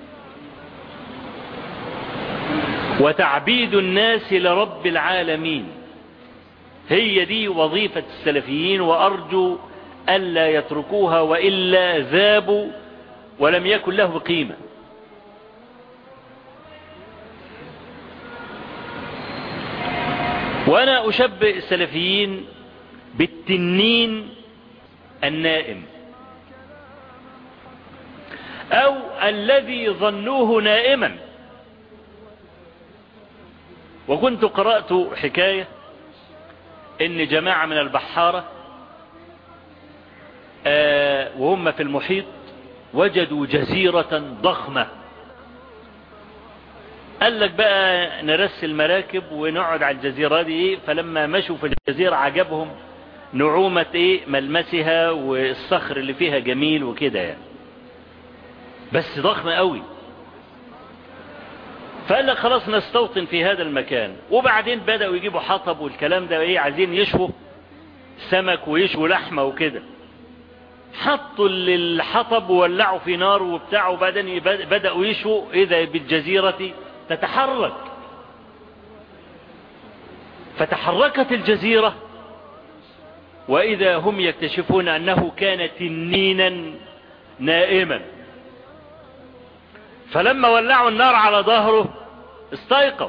وتعبيد الناس لرب العالمين، هي دي وظيفة السلفيين، وأرجو ألا يتركوها، وإلا ذابوا ولم يكن له قيمة. وأنا أشبه السلفيين بالتنين النائم، أو الذي ظنوه نائما. وكنت قرأت حكاية إن جماعة من البحارة وهم في المحيط وجدوا جزيرة ضخمة. قال لك بقى نرسل مراكب ونقعد على الجزيرة دي. فلما مشوا في الجزيرة عجبهم نعومة ملمسها، والصخر اللي فيها جميل وكده يعني، بس ضخمة قوي. فقال لك خلاص نستوطن في هذا المكان. وبعدين بدأوا يجيبوا حطب والكلام ده، عايزين يشووا سمك ويشووا لحمة وكده. حطوا الحطب وولعوا في نار وبتاع، وبعدين بدأوا يشووا، إذا بالجزيرة تتحرك. فتحركت الجزيرة، وإذا هم يكتشفون أنه كان تنينا نائما. فلما ولعوا النار على ظهره استيقظ.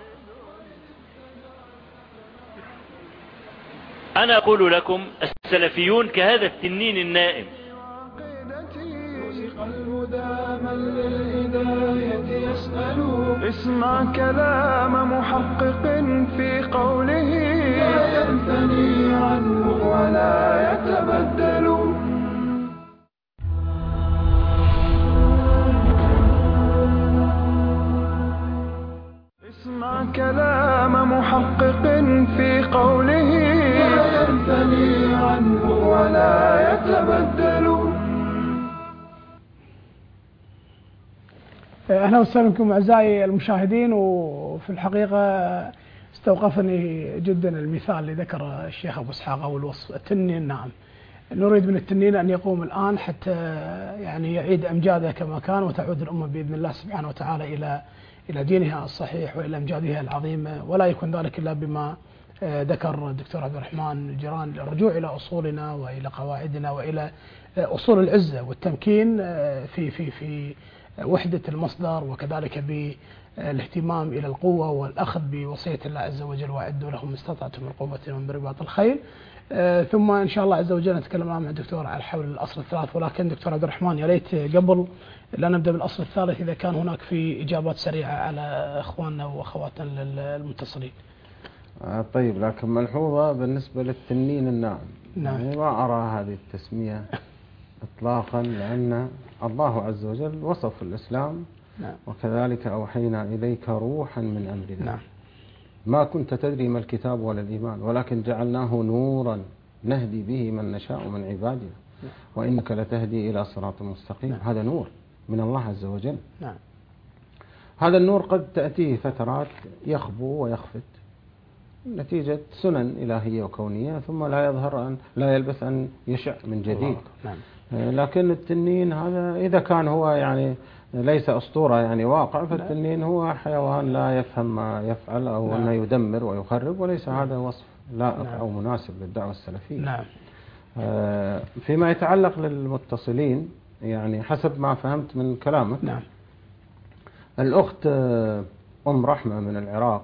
أنا أقول لكم السلفيون كهذا التنين النائم. اسمع كلام محقق في قوله لا ينثني عنه ولا يتبدل. بدلوا. أهلا وسهلا بكم أعزائي المشاهدين. وفي الحقيقة استوقفني جدا المثال اللي ذكر الشيخ أبو إسحاق أو الوصف التنين. نعم، نريد من التنين أن يقوم الآن حتى يعني يعيد أمجاده كما كان، وتعود الأمة بإذن الله سبحانه وتعالى إلى دينها الصحيح وإلى أمجادها العظيمة، ولا يكون ذلك إلا بما ذكر الدكتور عبد الرحمن الجيران، الرجوع إلى أصولنا وإلى قواعدنا وإلى أصول العزة والتمكين في وحدة المصدر، وكذلك بالاهتمام إلى القوة والأخذ بوصية الله عز وجل: وأعدوا لهم ما استطعتم من قوة ومن رباط الخيل. ثم إن شاء الله عز وجل نتكلم مع الدكتور على حول الأصل الثالث. ولكن دكتور عبد الرحمن، يا ليت قبل لا نبدأ بالأصل الثالث إذا كان هناك في إجابات سريعة على إخواننا وأخواتنا المتصلين. طيب، لكن ملحوظة بالنسبة للتنين الناعم. نعم. يعني ما أرى هذه التسمية إطلاقا، لأن الله عز وجل وصف الإسلام: نعم. وكذلك أوحينا إليك روحا من أمرنا. نعم. ما كنت تدري ما الكتاب ولا الإيمان، ولكن جعلناه نورا نهدي به من نشاء من عبادنا، وإنك لتهدي إلى صراط مستقيم. نعم. هذا نور من الله عز وجل. نعم. هذا النور قد تأتيه فترات يخبو ويخفت نتيجة سنن إلهية وكونية، ثم لا يظهر لا يلبث أن يشع من جديد. نعم. لكن التنين هذا إذا كان هو يعني ليس أسطورة يعني واقع، فالتنين هو حيوان لا يفهم ما يفعل، أو أنه يدمر ويخرب، وليس هذا وصف لائق أو مناسب للدعوة السلفية. نعم. فيما يتعلق للمتصلين، يعني حسب ما فهمت من كلامك، نعم، الأخت أم رحمة من العراق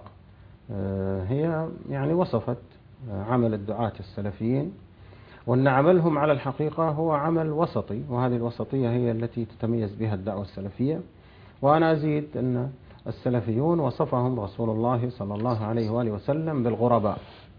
هي يعني وصفت عمل الدعاة السلفيين، وأن عملهم على الحقيقة هو عمل وسطي، وهذه الوسطية هي التي تتميز بها الدعوة السلفية. وأنا أزيد أن السلفيون وصفهم رسول الله صلى الله عليه وآله وسلم بالغرباء،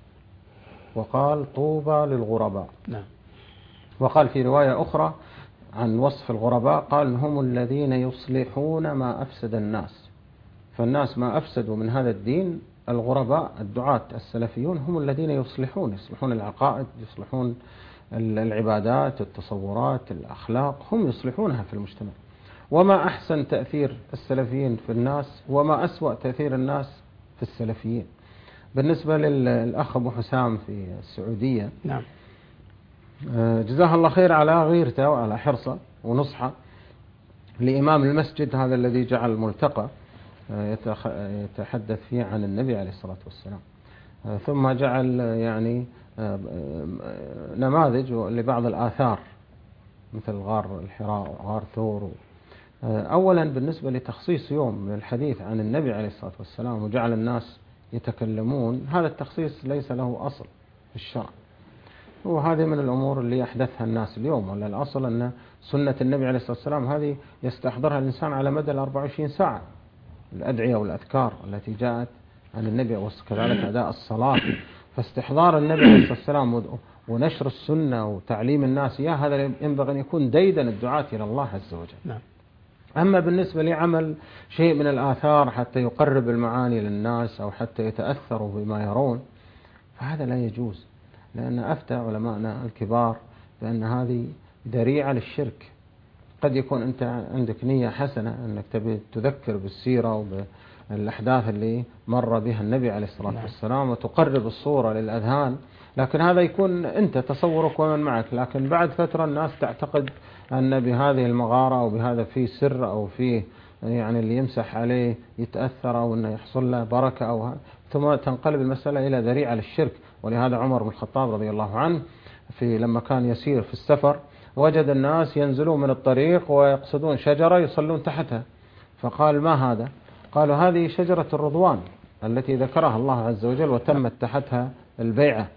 وقال: طوبى للغرباء. نعم. وقال في رواية أخرى عن وصف الغرباء، قال: هم الذين يصلحون ما أفسد الناس. فالناس ما أفسدوا من هذا الدين، الغرباء الدعاة السلفيون هم الذين يصلحون العقائد، يصلحون العبادات، التصورات، الأخلاق، هم يصلحونها في المجتمع. وما أحسن تأثير السلفيين في الناس، وما أسوأ تأثير الناس في السلفيين. بالنسبة للأخ أبو حسام في السعودية، نعم، جزاه الله خير على غيرته وعلى حرصه ونصحه لإمام المسجد هذا الذي جعل الملتقى يتحدث فيه عن النبي عليه الصلاة والسلام، ثم جعل يعني نماذج لبعض الآثار مثل غار الحراء وغار ثور. أولا بالنسبة لتخصيص يوم للحديث عن النبي عليه الصلاة والسلام وجعل الناس يتكلمون، هذا التخصيص ليس له أصل في الشرع، وهذه من الأمور اللي أحدثها الناس اليوم. ولا الأصل أن سنة النبي عليه الصلاة والسلام هذه يستحضرها الإنسان على مدى 24 ساعة، الأدعية والأذكار التي جاءت عن النبي، وكذلك أداء الصلاة. فاستحضار النبي عليه الصلاة والسلام ونشر السنة وتعليم الناس إياه، هذا ينبغي أن يكون ديدن الدعاة إلى الله عز وجل. نعم. أما بالنسبة لعمل شيء من الآثار حتى يقرب المعاني للناس أو حتى يتأثروا بما يرون، فهذا لا يجوز، لأن أفتى علماءنا الكبار بأن هذه ذريعة للشرك. قد يكون أنت عندك نية حسنة أنك تبي تذكر بالسيرة وبالأحداث اللي مر بها النبي عليه الصلاة والسلام وتقرب الصورة للأذهان، لكن هذا يكون أنت تصورك ومن معك. لكن بعد فترة الناس تعتقد أن بهذه المغارة أو بهذا فيه سر أو فيه يعني اللي يمسح عليه يتأثر أو أنه يحصل له بركة أو ثم تنقلب المسألة إلى ذريعة للشرك. ولهذا عمر بن الخطاب رضي الله عنه لما كان يسير في السفر وجد الناس ينزلون من الطريق ويقصدون شجرة يصلون تحتها، فقال: ما هذا؟ قالوا: هذه شجرة الرضوان التي ذكرها الله عز وجل وتمت تحتها البيعة،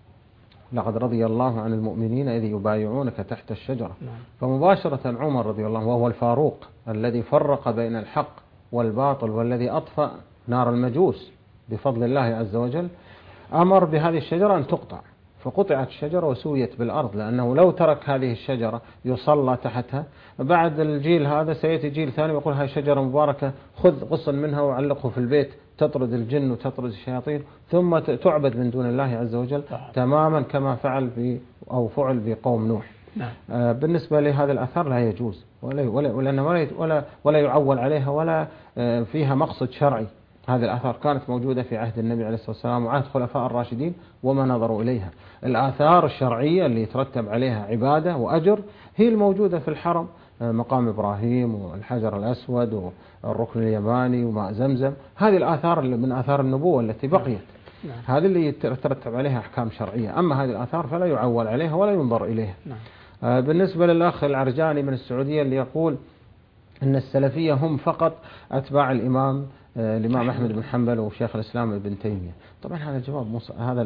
لقد رضي الله عن المؤمنين إذ يبايعونك تحت الشجرة. فمباشرة عمر رضي الله عنه، وهو الفاروق الذي فرق بين الحق والباطل والذي أطفأ نار المجوس بفضل الله عز وجل، أمر بهذه الشجرة أن تقطع، فقطعت الشجرة وسويت بالأرض، لأنه لو ترك هذه الشجرة يصلى تحتها بعد الجيل هذا سيأتي جيل ثاني ويقول: هاي شجرة مباركة، خذ غصن منها وعلقه في البيت، تطرد الجن وتطرد الشياطين ثم تعبد من دون الله عز وجل، تماما كما فعل فعل بقوم نوح. نعم. بالنسبة لهذه الآثار لا يجوز ولا يعول عليها ولا فيها مقصد شرعي. هذه الآثار كانت موجودة في عهد النبي عليه الصلاة والسلام وعهد خلفاء الراشدين وما نظروا إليها. الآثار الشرعية اللي يترتب عليها عبادة وأجر هي الموجودة في الحرم، مقام إبراهيم والحجر الأسود والركن اليماني وماء زمزم. هذه الآثار من آثار النبوة التي بقيت، هذه اللي يترتب عليها أحكام شرعية. أما هذه الآثار فلا يعول عليها ولا ينظر إليها. بالنسبة للأخ العرجاني من السعودية اللي يقول أن السلفية هم فقط أتباع الإمام أحمد بن حنبل وشيخ الإسلام ابن تيمية، طبعا هذا الجواب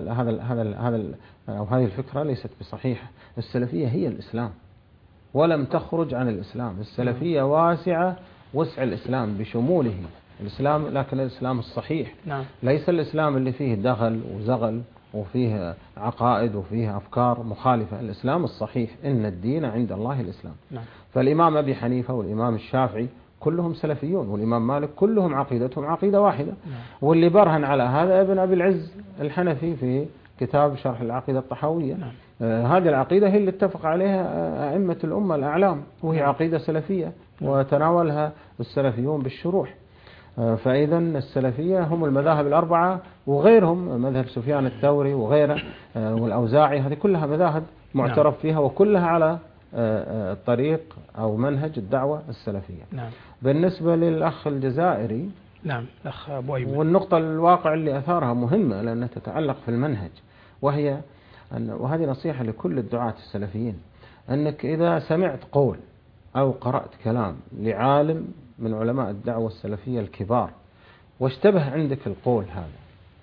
هذه الفكرة ليست بصحيحة. السلفية هي الإسلام ولم تخرج عن الإسلام. السلفية واسعة وسع الإسلام بشموله الإسلام، لكن الإسلام الصحيح ليس الإسلام اللي فيه دغل وزغل وفيه عقائد وفيه أفكار مخالفة. الإسلام الصحيح إن الدين عند الله الإسلام. فالإمام أبي حنيفة والإمام الشافعي كلهم سلفيون، والإمام مالك كلهم عقيدتهم عقيدة واحدة. واللي برهن على هذا ابن أبي العز الحنفي في كتاب شرح العقيدة الطحاوية. هذه العقيدة هي اللي اتفق عليها أئمة الأمة الأعلام، وهي عقيدة سلفية وتناولها السلفيون بالشروح. فإذا السلفية هم المذاهب الأربعة وغيرهم، مذهب سفيان الثوري وغيره والأوزاعي، هذه كلها مذاهب معترف فيها وكلها على طريق أو منهج الدعوة السلفية. بالنسبة للأخ الجزائري، الأخ أبو أيمن، والنقطة الواقع اللي أثارها مهمة لأنها تتعلق في المنهج، وهي وهذه نصيحة لكل الدعاة السلفيين، أنك إذا سمعت قول أو قرأت كلام لعالم من علماء الدعوة السلفية الكبار واشتبه عندك القول هذا،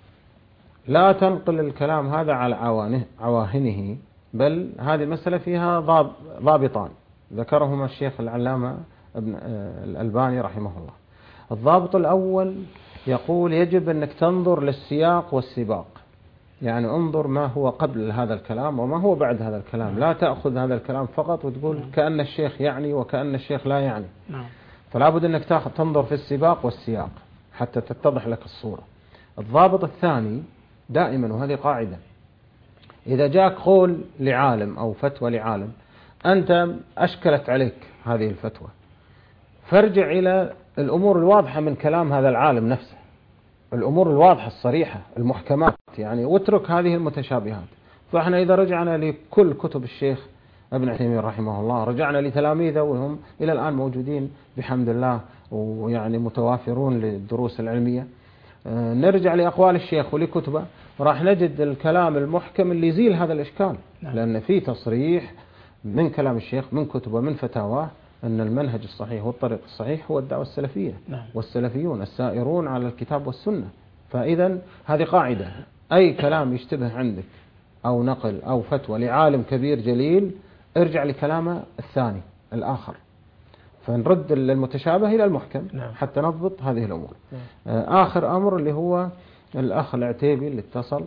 لا تنقل الكلام هذا على عواهنه، بل هذه المسألة فيها ضابطان ذكرهما الشيخ العلامة ابن الألباني رحمه الله. الضابط الأول يقول يجب أنك تنظر للسياق والسباق، يعني انظر ما هو قبل هذا الكلام وما هو بعد هذا الكلام، لا تأخذ هذا الكلام فقط وتقول كأن الشيخ يعني وكأن الشيخ لا يعني. فلا بد أنك تنظر في السباق والسياق حتى تتضح لك الصورة. الضابط الثاني دائما، وهذه قاعدة، إذا جاءك قول لعالم أو فتوى لعالم أنت أشكلت عليك هذه الفتوى، فارجع إلى الأمور الواضحة من كلام هذا العالم نفسه، الأمور الواضحة الصريحة المحكمات يعني، واترك هذه المتشابهات. فإحنا إذا رجعنا لكل كتب الشيخ ابن عثيمين رحمه الله، رجعنا لتلاميذه وهم إلى الآن موجودين بحمد الله ويعني متوافرون للدروس العلمية، نرجع لأقوال الشيخ ولكتبه، راح نجد الكلام المحكم اللي يزيل هذا الإشكال. لأن في تصريح من كلام الشيخ من كتبه من فتاواه أن المنهج الصحيح والطريق الصحيح هو الدعوة السلفية. والسلفيون السائرون على الكتاب والسنة. فإذا هذه قاعدة، أي كلام يشتبه عندك أو نقل أو فتوى لعالم كبير جليل، ارجع لكلامه الثاني الآخر، فنرد المتشابه إلى المحكم حتى نضبط هذه الأمور. آخر أمر اللي هو الأخ العتيبي اللي اتصل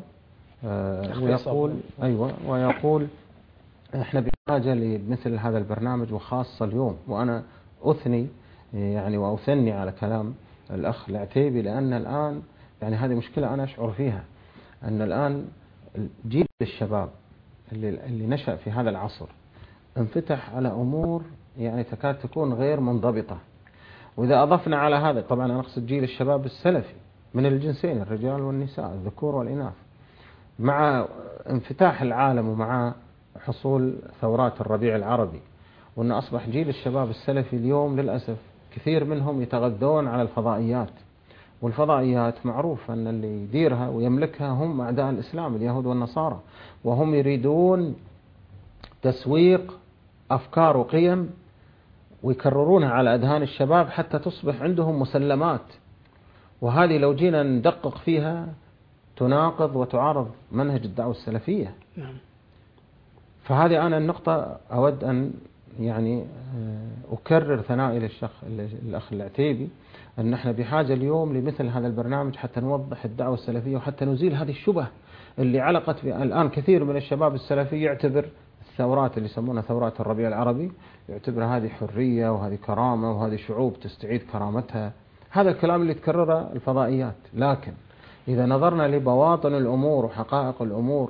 ويقول احنا بحاجة لمثل هذا البرنامج، وخاصة اليوم، وأنا أثني يعني وأثني على كلام الأخ العتيبي، لأن الآن يعني هذه مشكلة أنا أشعر فيها، أن الآن جيل الشباب اللي نشأ في هذا العصر انفتح على أمور يعني تكاد تكون غير منضبطة. وإذا أضفنا على هذا، طبعا أنا أقصد جيل الشباب السلفي من الجنسين الرجال والنساء الذكور والإناث، مع انفتاح العالم ومع حصول ثورات الربيع العربي، وأن أصبح جيل الشباب السلفي اليوم للأسف كثير منهم يتغذون على الفضائيات، والفضائيات معروف أن اللي يديرها ويملكها هم أعداء الإسلام اليهود والنصارى، وهم يريدون تسويق أفكار وقيم ويكررونها على أذهان الشباب حتى تصبح عندهم مسلمات، وهذه لو جينا ندقق فيها تناقض وتعارض منهج الدعوة السلفية. فهذه أنا النقطة أود أن يعني أكرر ثنائي للأخ العتيبي، أن نحن بحاجة اليوم لمثل هذا البرنامج حتى نوضح الدعوة السلفية وحتى نزيل هذه الشبه اللي علقت الآن كثير من الشباب السلفي يعتبر الثورات اللي يسمونها ثورات الربيع العربي، يعتبر هذه حرية وهذه كرامة وهذه شعوب تستعيد كرامتها. هذا الكلام اللي تكرره الفضائيات. لكن إذا نظرنا لبواطن الأمور وحقائق الأمور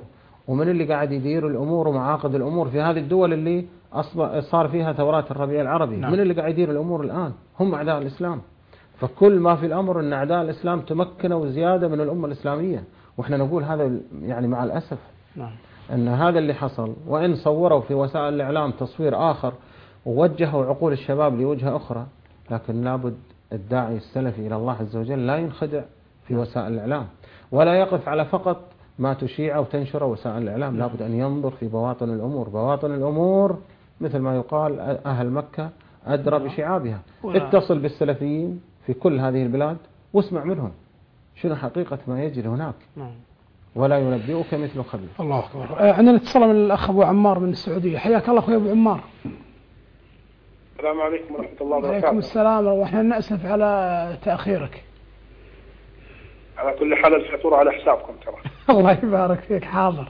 ومن اللي قاعد يدير الأمور ومعاقد الأمور في هذه الدول اللي صار فيها ثورات الربيع العربي. من اللي قاعد يدير الأمور الآن؟ هم أعداء الإسلام. فكل ما في الأمر أن أعداء الإسلام تمكنوا زيادة من الأمة الإسلامية، وإحنا نقول هذا يعني مع الأسف أن هذا اللي حصل. وإن صوروا في وسائل الإعلام تصوير آخر ووجهوا عقول الشباب لوجهة أخرى، لكن لابد الداعي السلفي إلى الله عز وجل لا ينخدع في وسائل الإعلام، ولا يقف على فقط ما تشيع أو تنشر وسائل الإعلام. لابد أن ينظر في بواطن الأمور. بواطن الأمور مثل ما يقال أهل مكة أدرى بشعابها. اتصل بالسلفيين في كل هذه البلاد واسمع منهم شنو حقيقة ما يجري هناك، ولا ينبئك مثل خبير. الله أكبر. عندنا اتصال من الأخ أبو عمار من السعودية. حياك الله أخوي أبو عمار. السلام عليكم ورحمة الله وبركاته. وعليكم السلام، وإحنا نأسف على تأخيرك. على كل حال الفاتورة على حسابكم ترى. الله يبارك فيك. حاضر.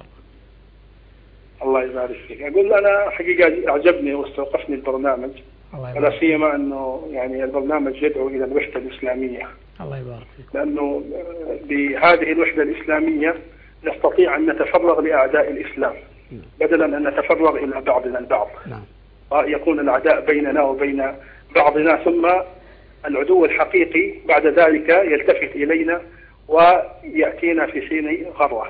الله يبارك فيك. أقول أنا حقيقة أعجبني واستوقفني البرنامج، ولا سيما أنه يعني البرنامج يدعو إلى الوحدة الإسلامية. الله يبارك فيك. لأنه بهذه الوحدة الإسلامية نستطيع أن نتفرغ لأعداء الإسلام بدلا أن نتفرغ إلى بعضنا البعض. يكون الأعداء بيننا وبين بعضنا، ثم العدو الحقيقي بعد ذلك يلتفت إلينا ويأتينا في حين غره.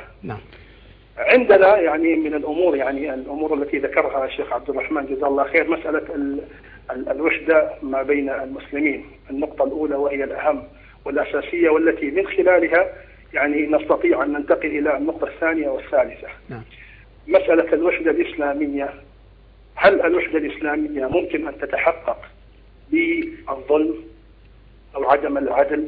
عندنا يعني من الأمور، يعني الأمور التي ذكرها الشيخ عبد الرحمن جزاه الله خير، مسألة الوحدة ما بين المسلمين. النقطة الأولى وهي الأهم والأساسية، والتي من خلالها يعني نستطيع أن ننتقل إلى النقطة الثانية والثالثة. مسألة الوحدة الإسلامية. هل الوحدة الإسلامية ممكن أن تتحقق بالظلم أو عدم العدل؟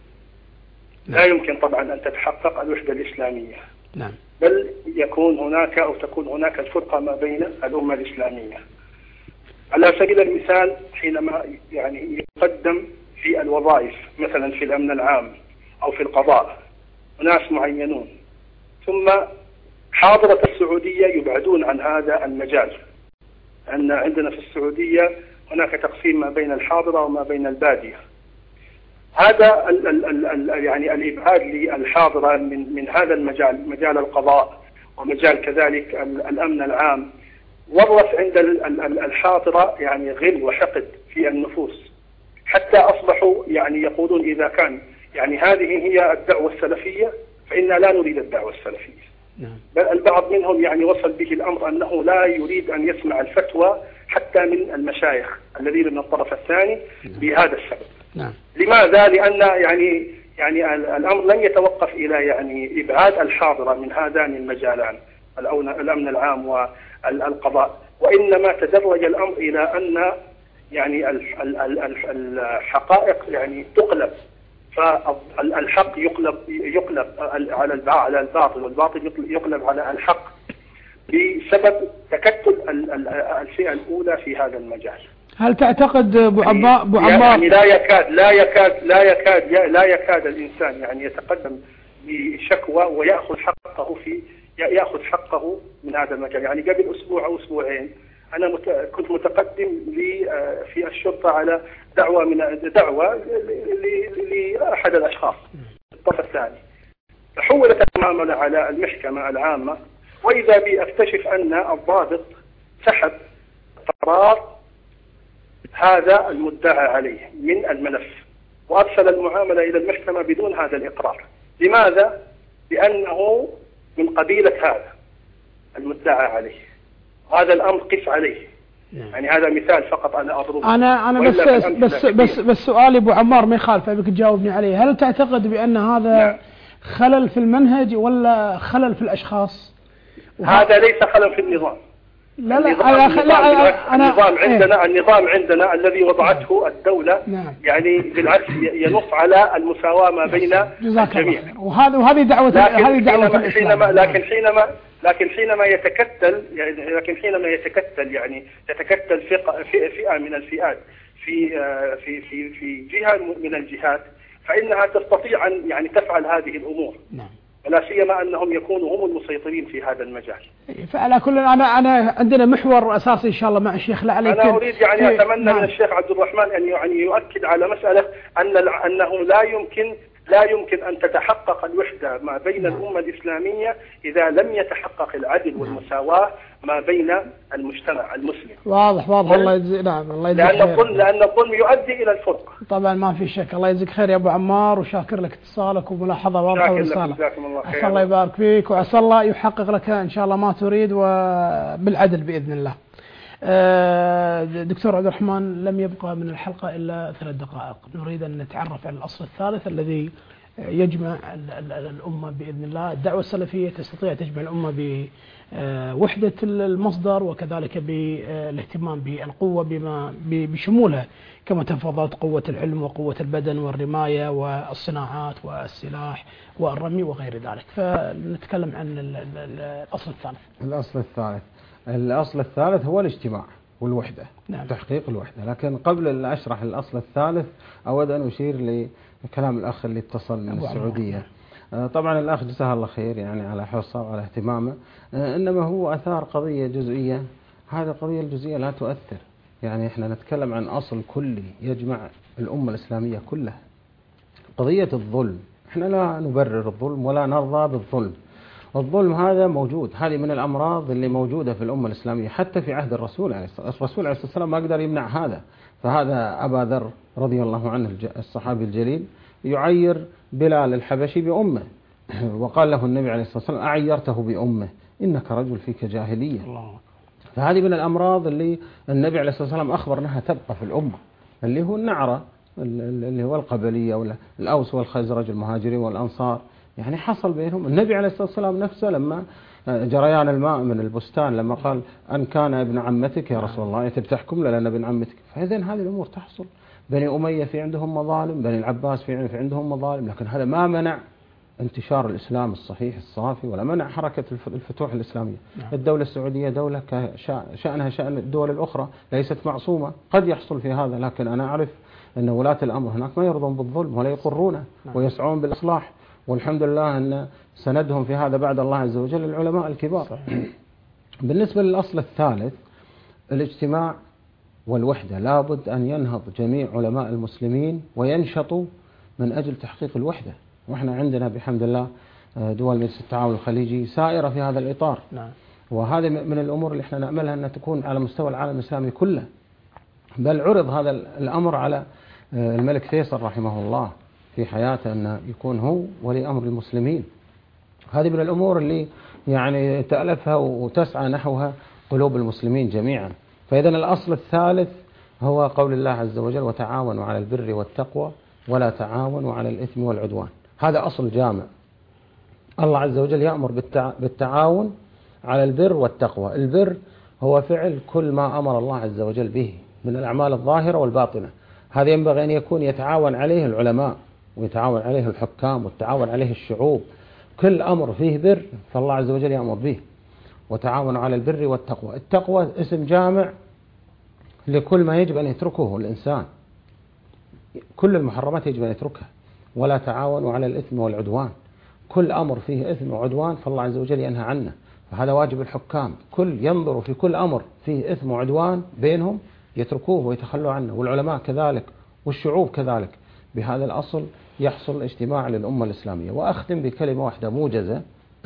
لا يمكن طبعا أن تتحقق الوحدة الإسلامية. بل يكون هناك أو تكون هناك الفرقة ما بين الأمة الإسلامية. على سبيل المثال حينما يعني يقدم في الوظائف مثلا في الأمن العام أو في القضاء ناس معينون، ثم حاضرة السعودية يبعدون عن هذا المجال. أن عندنا في السعودية هناك تقسيم ما بين الحاضرة وما بين البادية. هذا يعني الإبعاد للحاضرة من هذا المجال، مجال القضاء ومجال كذلك الأمن العام، ورث عند الحاضرة يعني غل وحقد في النفوس، حتى أصبحوا يعني يقولون إذا كان يعني هذه هي الدعوة السلفية فإنا لا نريد الدعوة السلفية. بل البعض منهم يعني وصل به الأمر أنه لا يريد أن يسمع الفتوى حتى من المشايخ الذين من الطرف الثاني بهذا السبب. لماذا؟ لأن يعني الأمر لن يتوقف إلى يعني إبعاد الحاضرة من هذان المجالان الأمن العام والقضاء، وإنما تدرج الأمر إلى أن يعني الحقائق يعني تقلب، فالحق يقلب على الباطل، والباطل يقلب على الحق بسبب تكتل الفئة الأولى في هذا المجال. هل تعتقد أبو عمار يعني لا يكاد الإنسان يعني يتقدم بشكوى ويأخذ يأخذ حقه من هذا المجال؟ يعني قبل أسبوع أو أسبوعين أنا كنت متقدم في الشرطة على دعوة لأحد الأشخاص الطرف الثاني، تحولت المعاملة على المحكمة العامة، وإذا بي أكتشف أن الضابط سحب قرار هذا المدعى عليه من الملف وأرسل المعاملة إلى المحكمة بدون هذا الإقرار. لماذا؟ لأنه من قبيلة هذا المدعى عليه. هذا الأمر قف عليه. يعني هذا مثال فقط أنا أضربه. أنا بس سؤالي أبو عمار ما يخالف أبيك تجاوبني عليه. هل تعتقد بأن هذا خلل في المنهج ولا خلل في الأشخاص؟ هذا ليس خلل في النظام. النظام عندنا الذي وضعته الدولة يعني بالعكس ينص على المساواة ما بين الجميع. وهذه دعوة لكن حينما يتكتل يعني تتكتل فئة من الفئات في جهة من الجهات، فإنها تستطيع أن يعني تفعل هذه الأمور. ولا سيما أنهم يكونوا هم المسيطرين في هذا المجال. فعلى كل أنا عندنا محور أساسي إن شاء الله مع الشيخ لعلي. أنا أريد يعني أتمنى من الشيخ عبد الرحمن أن يعني يؤكد على مسألة أنه لا يمكن لا يمكن أن تتحقق الوحدة ما بين الأمة الإسلامية إذا لم يتحقق العدل والمساواة ما بين المجتمع المسلم. واضح الله يجزيك. نعم الله يجزيك خير. لأن الظلم يؤدي إلى الفرقة. طبعا ما في شك. الله يجزيك خير يا أبو عمار، وشاكر لك اتصالك وملاحظة واضحة ورسالة. عسى الله يبارك فيك، وعسى الله يحقق لك إن شاء الله ما تريد وبالعدل بإذن الله. دكتور عبد الرحمن، لم يبقى من الحلقة إلا 3 دقائق. نريد أن نتعرف على الأصل الثالث الذي يجمع الأمة بإذن الله. الدعوة السلفية تستطيع تجمع الأمة بوحدة المصدر، وكذلك بالاهتمام بالقوة بشمولها كما تفضلت، قوة العلم وقوة البدن والرماية والصناعات والسلاح والرمي وغير ذلك. فنتكلم عن الأصل الثالث. الأصل الثالث هو الاجتماع والوحدة. نعم. تحقيق الوحدة. لكن قبل أن أشرح الأصل الثالث أود أن أشير لكلام الأخ اللي اتصل من السعودية. طبعا الأخ جزاه الله خير يعني على حرصه وعلى اهتمامه، إنما هو أثار قضية جزئية. هذه القضية الجزئية لا تؤثر. يعني إحنا نتكلم عن أصل كلي يجمع الأمة الإسلامية كلها. قضية الظلم، إحنا لا نبرر الظلم ولا نرضى بالظلم. الظلم هذا موجود، هذه من الأمراض اللي موجودة في الأمة الإسلامية حتى في عهد الرسول عليه الصلاة والسلام ما قدر يمنع هذا. فهذا أبا ذر رضي الله عنه الصحابي الجليل يعير بلال الحبشي بأمه، وقال له النبي عليه الصلاة والسلام: أعيرته بأمه إنك رجل فيك جاهلية. فهذه من الأمراض اللي النبي عليه الصلاة والسلام أخبر أنها تبقى في الأمة، اللي هو النعرة، اللي هو القبلية ولا الأوس والخزرج، المهاجرين والأنصار. يعني حصل بينهم. النبي عليه الصلاة والسلام نفسه لما جريان الماء من البستان لما قال: أن كان ابن عمتك يا رسول الله تبتحكم لأن ابن عمتك. فإذا هذه الأمور تحصل. بني أمية في عندهم مظالم، بني العباس في عندهم مظالم، لكن هذا ما منع انتشار الإسلام الصحيح الصافي، ولا منع حركة الفتوح الإسلامية. الدولة السعودية دولة شأنها شأن الدول الأخرى، ليست معصومة. قد يحصل في هذا، لكن أنا أعرف أن ولاة الأمر هناك ما يرضون بالظلم ولا يقرونه ويسعون بالإصلاح. والحمد لله أن سندهم في هذا بعد الله عز وجل العلماء الكبار. بالنسبة للأصل الثالث الاجتماع والوحدة، لابد أن ينهض جميع علماء المسلمين وينشطوا من أجل تحقيق الوحدة. وإحنا عندنا بحمد الله دول مجلس التعاون الخليجي سائرة في هذا الإطار. وهذا من الأمور اللي إحنا نأملها أن تكون على مستوى العالم الإسلامي كله. بل عرض هذا الأمر على الملك فيصل رحمه الله في حياته أن يكون هو ولي أمر المسلمين. هذه من الأمور اللي يعني تألفها وتسعى نحوها قلوب المسلمين جميعا. فإذا الأصل الثالث هو قول الله عز وجل: وتعاونوا على البر والتقوى ولا تعاونوا على الإثم والعدوان. هذا أصل جامع. الله عز وجل يأمر بالتعاون على البر والتقوى. البر هو فعل كل ما أمر الله عز وجل به من الأعمال الظاهرة والباطنة. هذا ينبغي أن يكون يتعاون عليه العلماء، ويتعاون عليه الحكام، ويتعاون عليه الشعوب. كل أمر فيه بر فالله عز وجل يأمر به. وتعاونوا على البر والتقوى. التقوى اسم جامع لكل ما يجب أن يتركه الإنسان. كل المحرمات يجب أن يتركها. ولا تعاونوا على الإثم والعدوان. كل أمر فيه إثم وعدوان فالله عز وجل ينهى عنه. فهذا واجب الحكام، كل ينظروا في كل أمر فيه إثم وعدوان بينهم يتركوه ويتخلوا عنه، والعلماء كذلك والشعوب كذلك. بهذا الأصل يحصل اجتماع للأمة الإسلامية. وأختم بكلمة واحدة موجزة: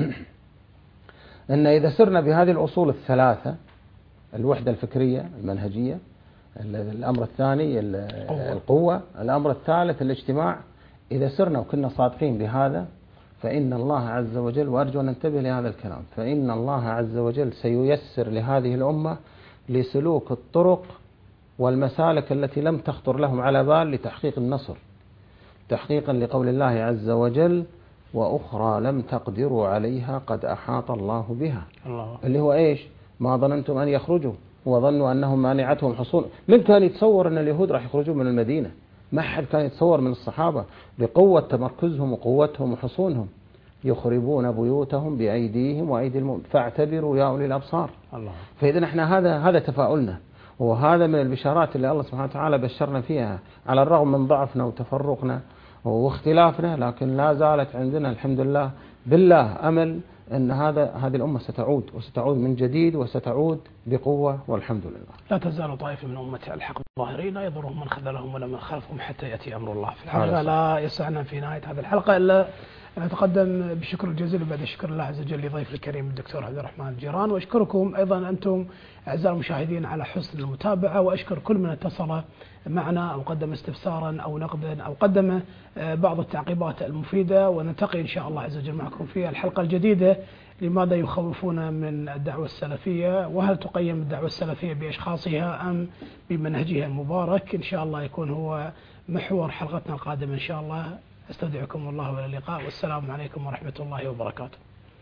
أن إذا سرنا بهذه الأصول الثلاثة، الوحدة الفكرية المنهجية، الأمر الثاني القوة، الأمر الثالث الاجتماع، إذا سرنا وكنا صادقين بهذا فإن الله عز وجل، وأرجو أن ننتبه لهذا الكلام، فإن الله عز وجل سييسر لهذه الأمة لسلوك الطرق والمسالك التي لم تخطر لهم على بال لتحقيق النصر، تحقيقا لقول الله عز وجل: وأخرى لم تقدروا عليها قد أحاط الله بها. اللي هو إيش؟ ما ظننتم أن يخرجوا وظنوا أنهم مانعتهم حصون. من كان يتصور أن اليهود راح يخرجوا من المدينة؟ ما حد كان يتصور من الصحابة بقوة تمركزهم وقوتهم وحصونهم. يخربون بيوتهم بأيديهم وأيدي المؤمنين فاعتبروا يا أولي الأبصار. فإذا احنا هذا تفاؤلنا، وهذا من البشارات اللي الله سبحانه وتعالى بشرنا فيها، على الرغم من ضعفنا وتفرقنا واختلافنا، لكن لا زالت عندنا الحمد لله بالله أمل أن هذه الأمة ستعود من جديد، وستعود بقوة والحمد لله. لا تزال طائفة من أمتي الحق ظاهرين لا يضرهم من خذلهم ولا من خلفهم حتى يأتي أمر الله. في الحقيقة لا يسعنا في نهاية هذه الحلقة إلا أن أتقدم بالشكر الجزيل بعد شكر الله عز وجل لضيف الكريم الدكتور عبد الرحمن الجيران، وأشكركم أيضا أنتم أعزائي المشاهدين على حسن المتابعة، وأشكر كل من اتصل معنا أو قدم استفسارا أو نقدا أو قدم بعض التعقيبات المفيدة، ونلتقي إن شاء الله عز وجل معكم في الحلقة الجديدة. لماذا يخوفون من الدعوة السلفية؟ وهل تقيم الدعوة السلفية بأشخاصها أم بمنهجها المبارك؟ إن شاء الله يكون هو محور حلقتنا القادمة إن شاء الله. استودعكم الله والى اللقاء، والسلام عليكم ورحمة الله وبركاته.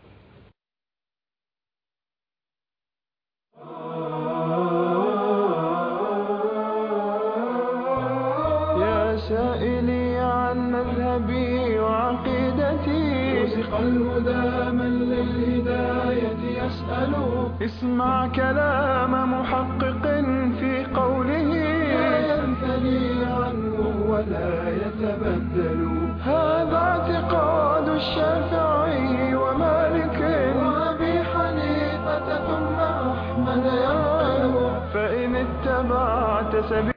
يا سائلي عن مذهبي وعقيدتي، رزق الهدى من للهداية يسأل. اسمع كلام محقق في قوله، لا ينثني عنه ولا يتبدل. هذا اعتقاد الشافعي ومالك وأبي حنيفة ثم أحمد ينقل. فإن اتبعت سبيل